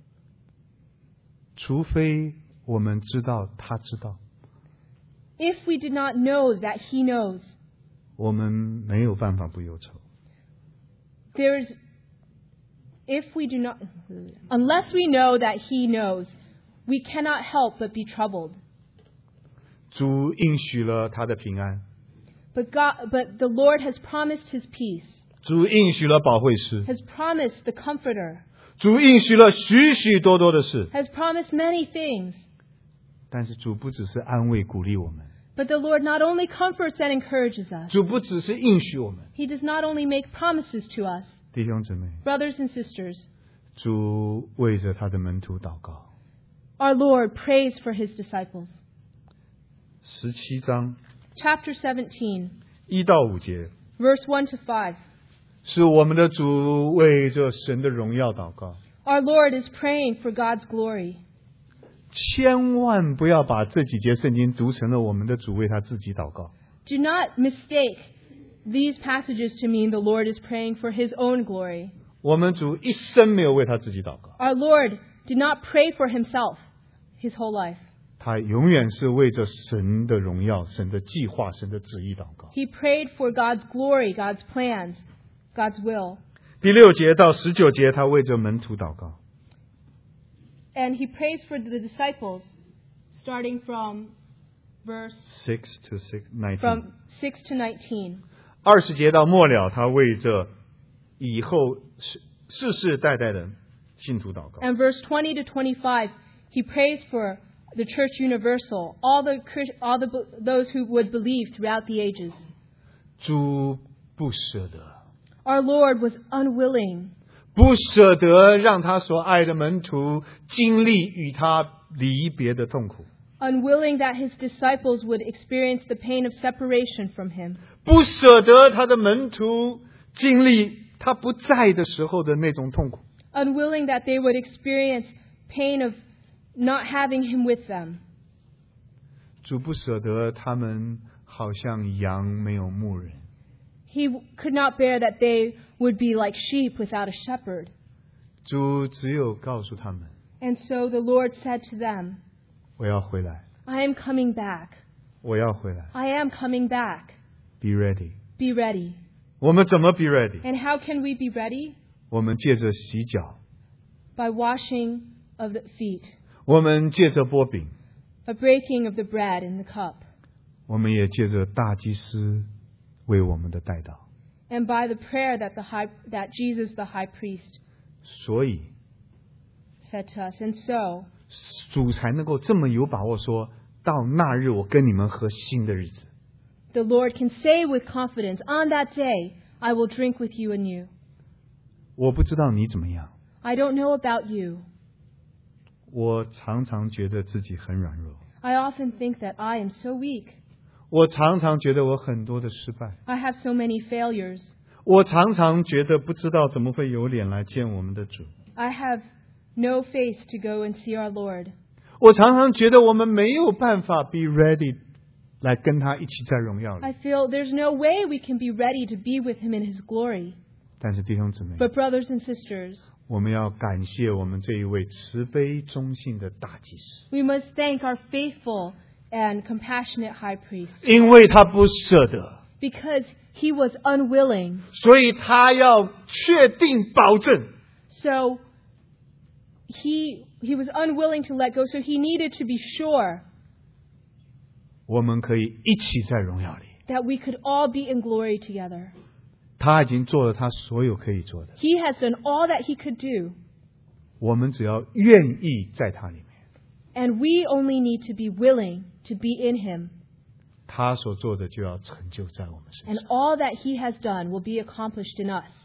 除非我们知道他知道， If we did not know that he knows, 我们没有办法不忧愁。 there is, if we do not, unless we know that he knows, we cannot help but be troubled. 主应许了他的平安， But God, but the Lord has promised his peace, 主应许了保惠师， has promised the comforter, 主应许了许许多多的事。 has promised many things. 但是主不只是安慰鼓励我们， But the Lord not only comforts and encourages us, 主不只是应许我们。 he does not only make promises to us. 弟兄姊妹， Brothers and sisters, 主为着他的门徒祷告。 our Lord prays for his disciples. 十七章 Chapter seventeen, 一到五节， verse one to five. 是我们的主为着神的荣耀祷告。 Our Lord is praying for God's glory. 千万不要把这几节圣经读成了我们的主为他自己祷告。 Do not mistake these passages to mean the Lord is praying for his own glory. 我们主一生没有为他自己祷告， Our Lord did not pray for himself his whole life. 他永远是为着神的荣耀、神的计划、神的旨意祷告。 He prayed for God's glory, God's plans, God's will. 第六节到十九节，他为着门徒祷告。 And he prays for the disciples, starting from verse Six to six nineteen， from six to nineteen. 二十节到末了，他为着以后世世世代代的信徒祷告。 And verse twenty to twenty-five, he prays for the church universal, all the Chris- all the those who would believe throughout the ages. 主不舍得， Our Lord was unwilling, 不舍得让他所爱的门徒经历与他离别的痛苦， unwilling that his disciples would experience the pain of separation from him, 不舍得他的门徒经历他不在的时候的那种痛苦。 unwilling that they would experience pain of not having him with them. 主不舍得他们好像羊没有牧人， He could not bear that they would be like sheep without a shepherd. 主只有告诉他们， And so the Lord said to them, 我要回来， I am coming back. 我要回来 I am coming back. ，be ready。 Be ready. 我们怎么 be ready？ And how can we be ready? 我们借着洗脚， By washing of the feet, 我们借着擘饼， a breaking of the bread in the cup. 我们也借着大祭司为我们的代祷。 and by the prayer that the high, that Jesus the high priest 所以 said to us. And so 主才能够这么有把握说，到那日我跟你们喝新的日子。 the Lord can say with confidence, on that day I will drink with you anew. 我不知道你怎么样， I don't know about you. 我常常觉得自己很软弱， I often think that I am so weak. 我常常觉得我很多的失败， I have so many failures. 我常常觉得不知道怎么会有脸来见我们的主， I have no face to go and see our Lord. 我常常觉得我们没有办法 be ready 来跟他一起在荣耀里。 I feel there's no way we can be ready to be with him in his glory. 但是弟兄姊妹， But brothers and sisters, 我们要感谢我们这一位慈悲忠信的大祭司， we must thank our faithful and compassionate high priest, 因为他不舍得， because he was unwilling. 所以他要确定保证， So he he was unwilling to let go, so he needed to be sure 我们可以一起在荣耀里。 that we could all be in glory together. 他已经做了他所有可以做的， He has done all that he could do, 我们只要愿意在他里面， and we only need to be willing to be in him, 他所做的就要成就在我们身 and 上。 all that he has done will be accomplished in us.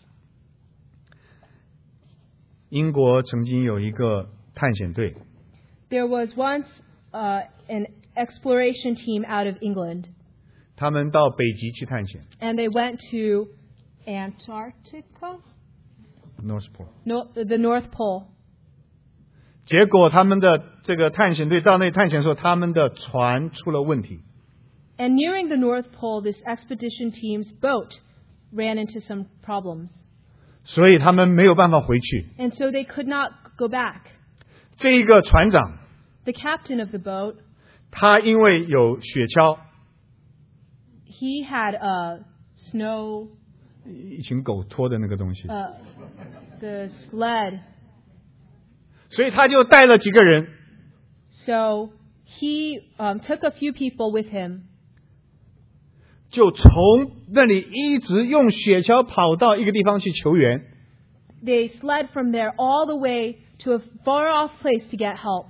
英国曾经有一个探险队， There was once uh, an exploration team out of England, 他们到北极去探险 and they went to Antarctica, ，North Pole。 no, the North Pole. 结果他们的这个探险队到那里探险的时候，他们的船出了问题， And nearing the North Pole, this expedition team's boat ran into some problems, 所以他们没有办法回去。 and so they could not go back. 这一个船长， The captain of the boat, 他因为有雪橇， he had a snow, 一群狗拖的那个东西， uh, the sled. 所以他就带了几个人， So he um, took a few people with him, 就从那里一直用雪橇跑到一个地方去求援。 they sled from there all the way to a far off place to get help.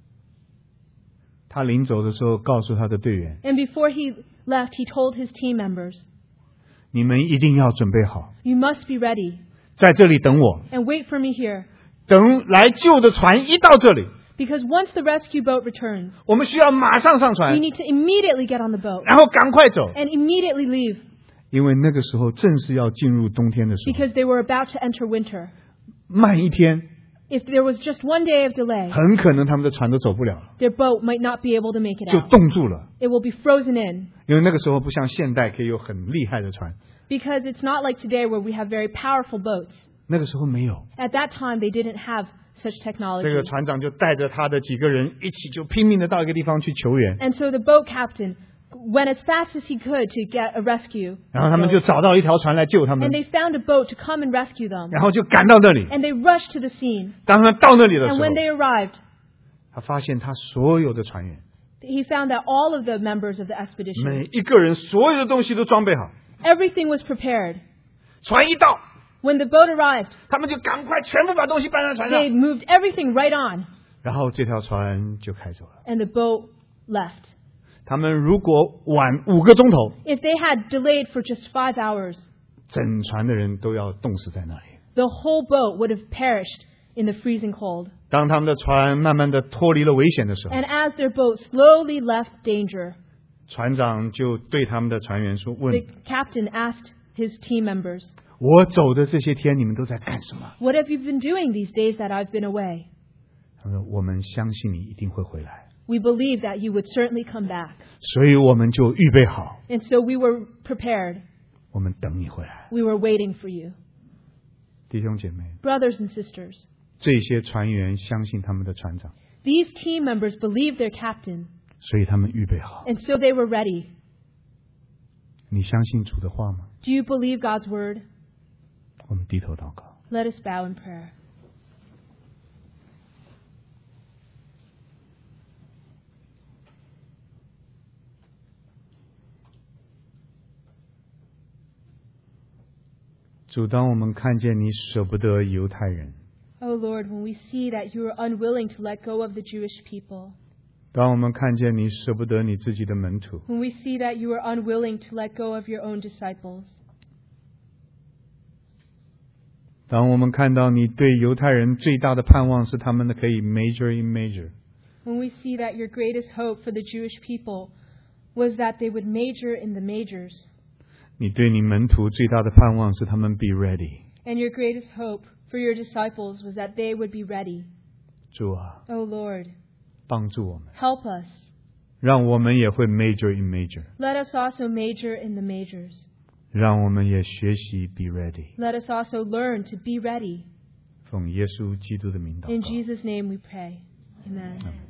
他临走的时候告诉他的队员， And before he left, he told his team members, 你们一定要准备好， you must be ready 在这里等我， and wait for me here, 等来救的船一到这里， because once the rescue boat returns, 我们需要马上上 we 船， need to immediately get on the boat 然后赶快走， and immediately leave, 因为那个时候正是要进入冬天的时候， because they were about to enter winter. 慢一天， If there was just one day of delay, 很可能他们的船都走不了了， their boat might not be able to make it 就 out. 冻住了。 It will be frozen in, 因为那个时候不像现代可以有很厉害的船， because it's not like today where we have very powerful boats. 那个时候没有。 At that time, they didn't have such 这 technology. 个船长就带着他的几个人一起就拼命的到一个地方去求援， And so the boat captain went as fast as he could to get a rescue 然后他们就找到一条船来救他们 and，they found a boat to come and rescue them. 然后就赶到那里。 And they rushed to the scene. 当他到那里的时 And 候， when they arrived, 他发现他所有的船员 he found that all of the members of the expedition, 每一个人所有的东西都装备好， everything was prepared. 船一到， When the boat arrived, 他们就赶快全部把东西搬上船 they 上， moved everything right on, 然后这条船就开走了。 and the boat left. 他们如果晚五个钟头， If they had delayed for just five hours, 整船的人都要冻死在那里。 the whole boat would have perished in the freezing cold. 当他们的船慢慢的脱离了危险的时候， And as their boat slowly left danger, 船长就对他们的船员说：“问 the captain asked his team members, 我走的这些天，你们都在干什么 "What have you been doing these days that I've been away?" 他说：“我们相信你一定会回来， We believe that you would certainly come back. 所以我们就预备好， And so we were prepared. 我们等你回来。 We were waiting for you." ” 弟兄姐妹， Brothers and sisters, 这些船员相信他们的船长， these team members believed their captain, 所以他们预备好。 and so they were ready. 你相信主的话吗？ Do you believe God's word? 我们低头祷告。 Let us bow in prayer. 主，当我们看见你舍不得犹太人， Oh Lord, when we see that you are unwilling to let go of the Jewish people, 当我们看见你舍不得你自己的门徒， when we see that you are unwilling to let go of your own disciples, 当我们看到你对犹太人最大的盼望是他们的可以 major in major， when we see that your greatest hope for the Jewish people was that they would major in the majors, 你对你门徒最大的盼望是他们 be ready。 and your greatest hope for your disciples was that they would be ready. 主啊， Oh Lord, 帮助我们， help us. 让我们也会 major in major， Let us also major in the majors. 让我们也学习 be ready。 Let us also learn to be ready. 奉耶稣基督的名祷 In 告。 Jesus' name we pray. Amen. Amen.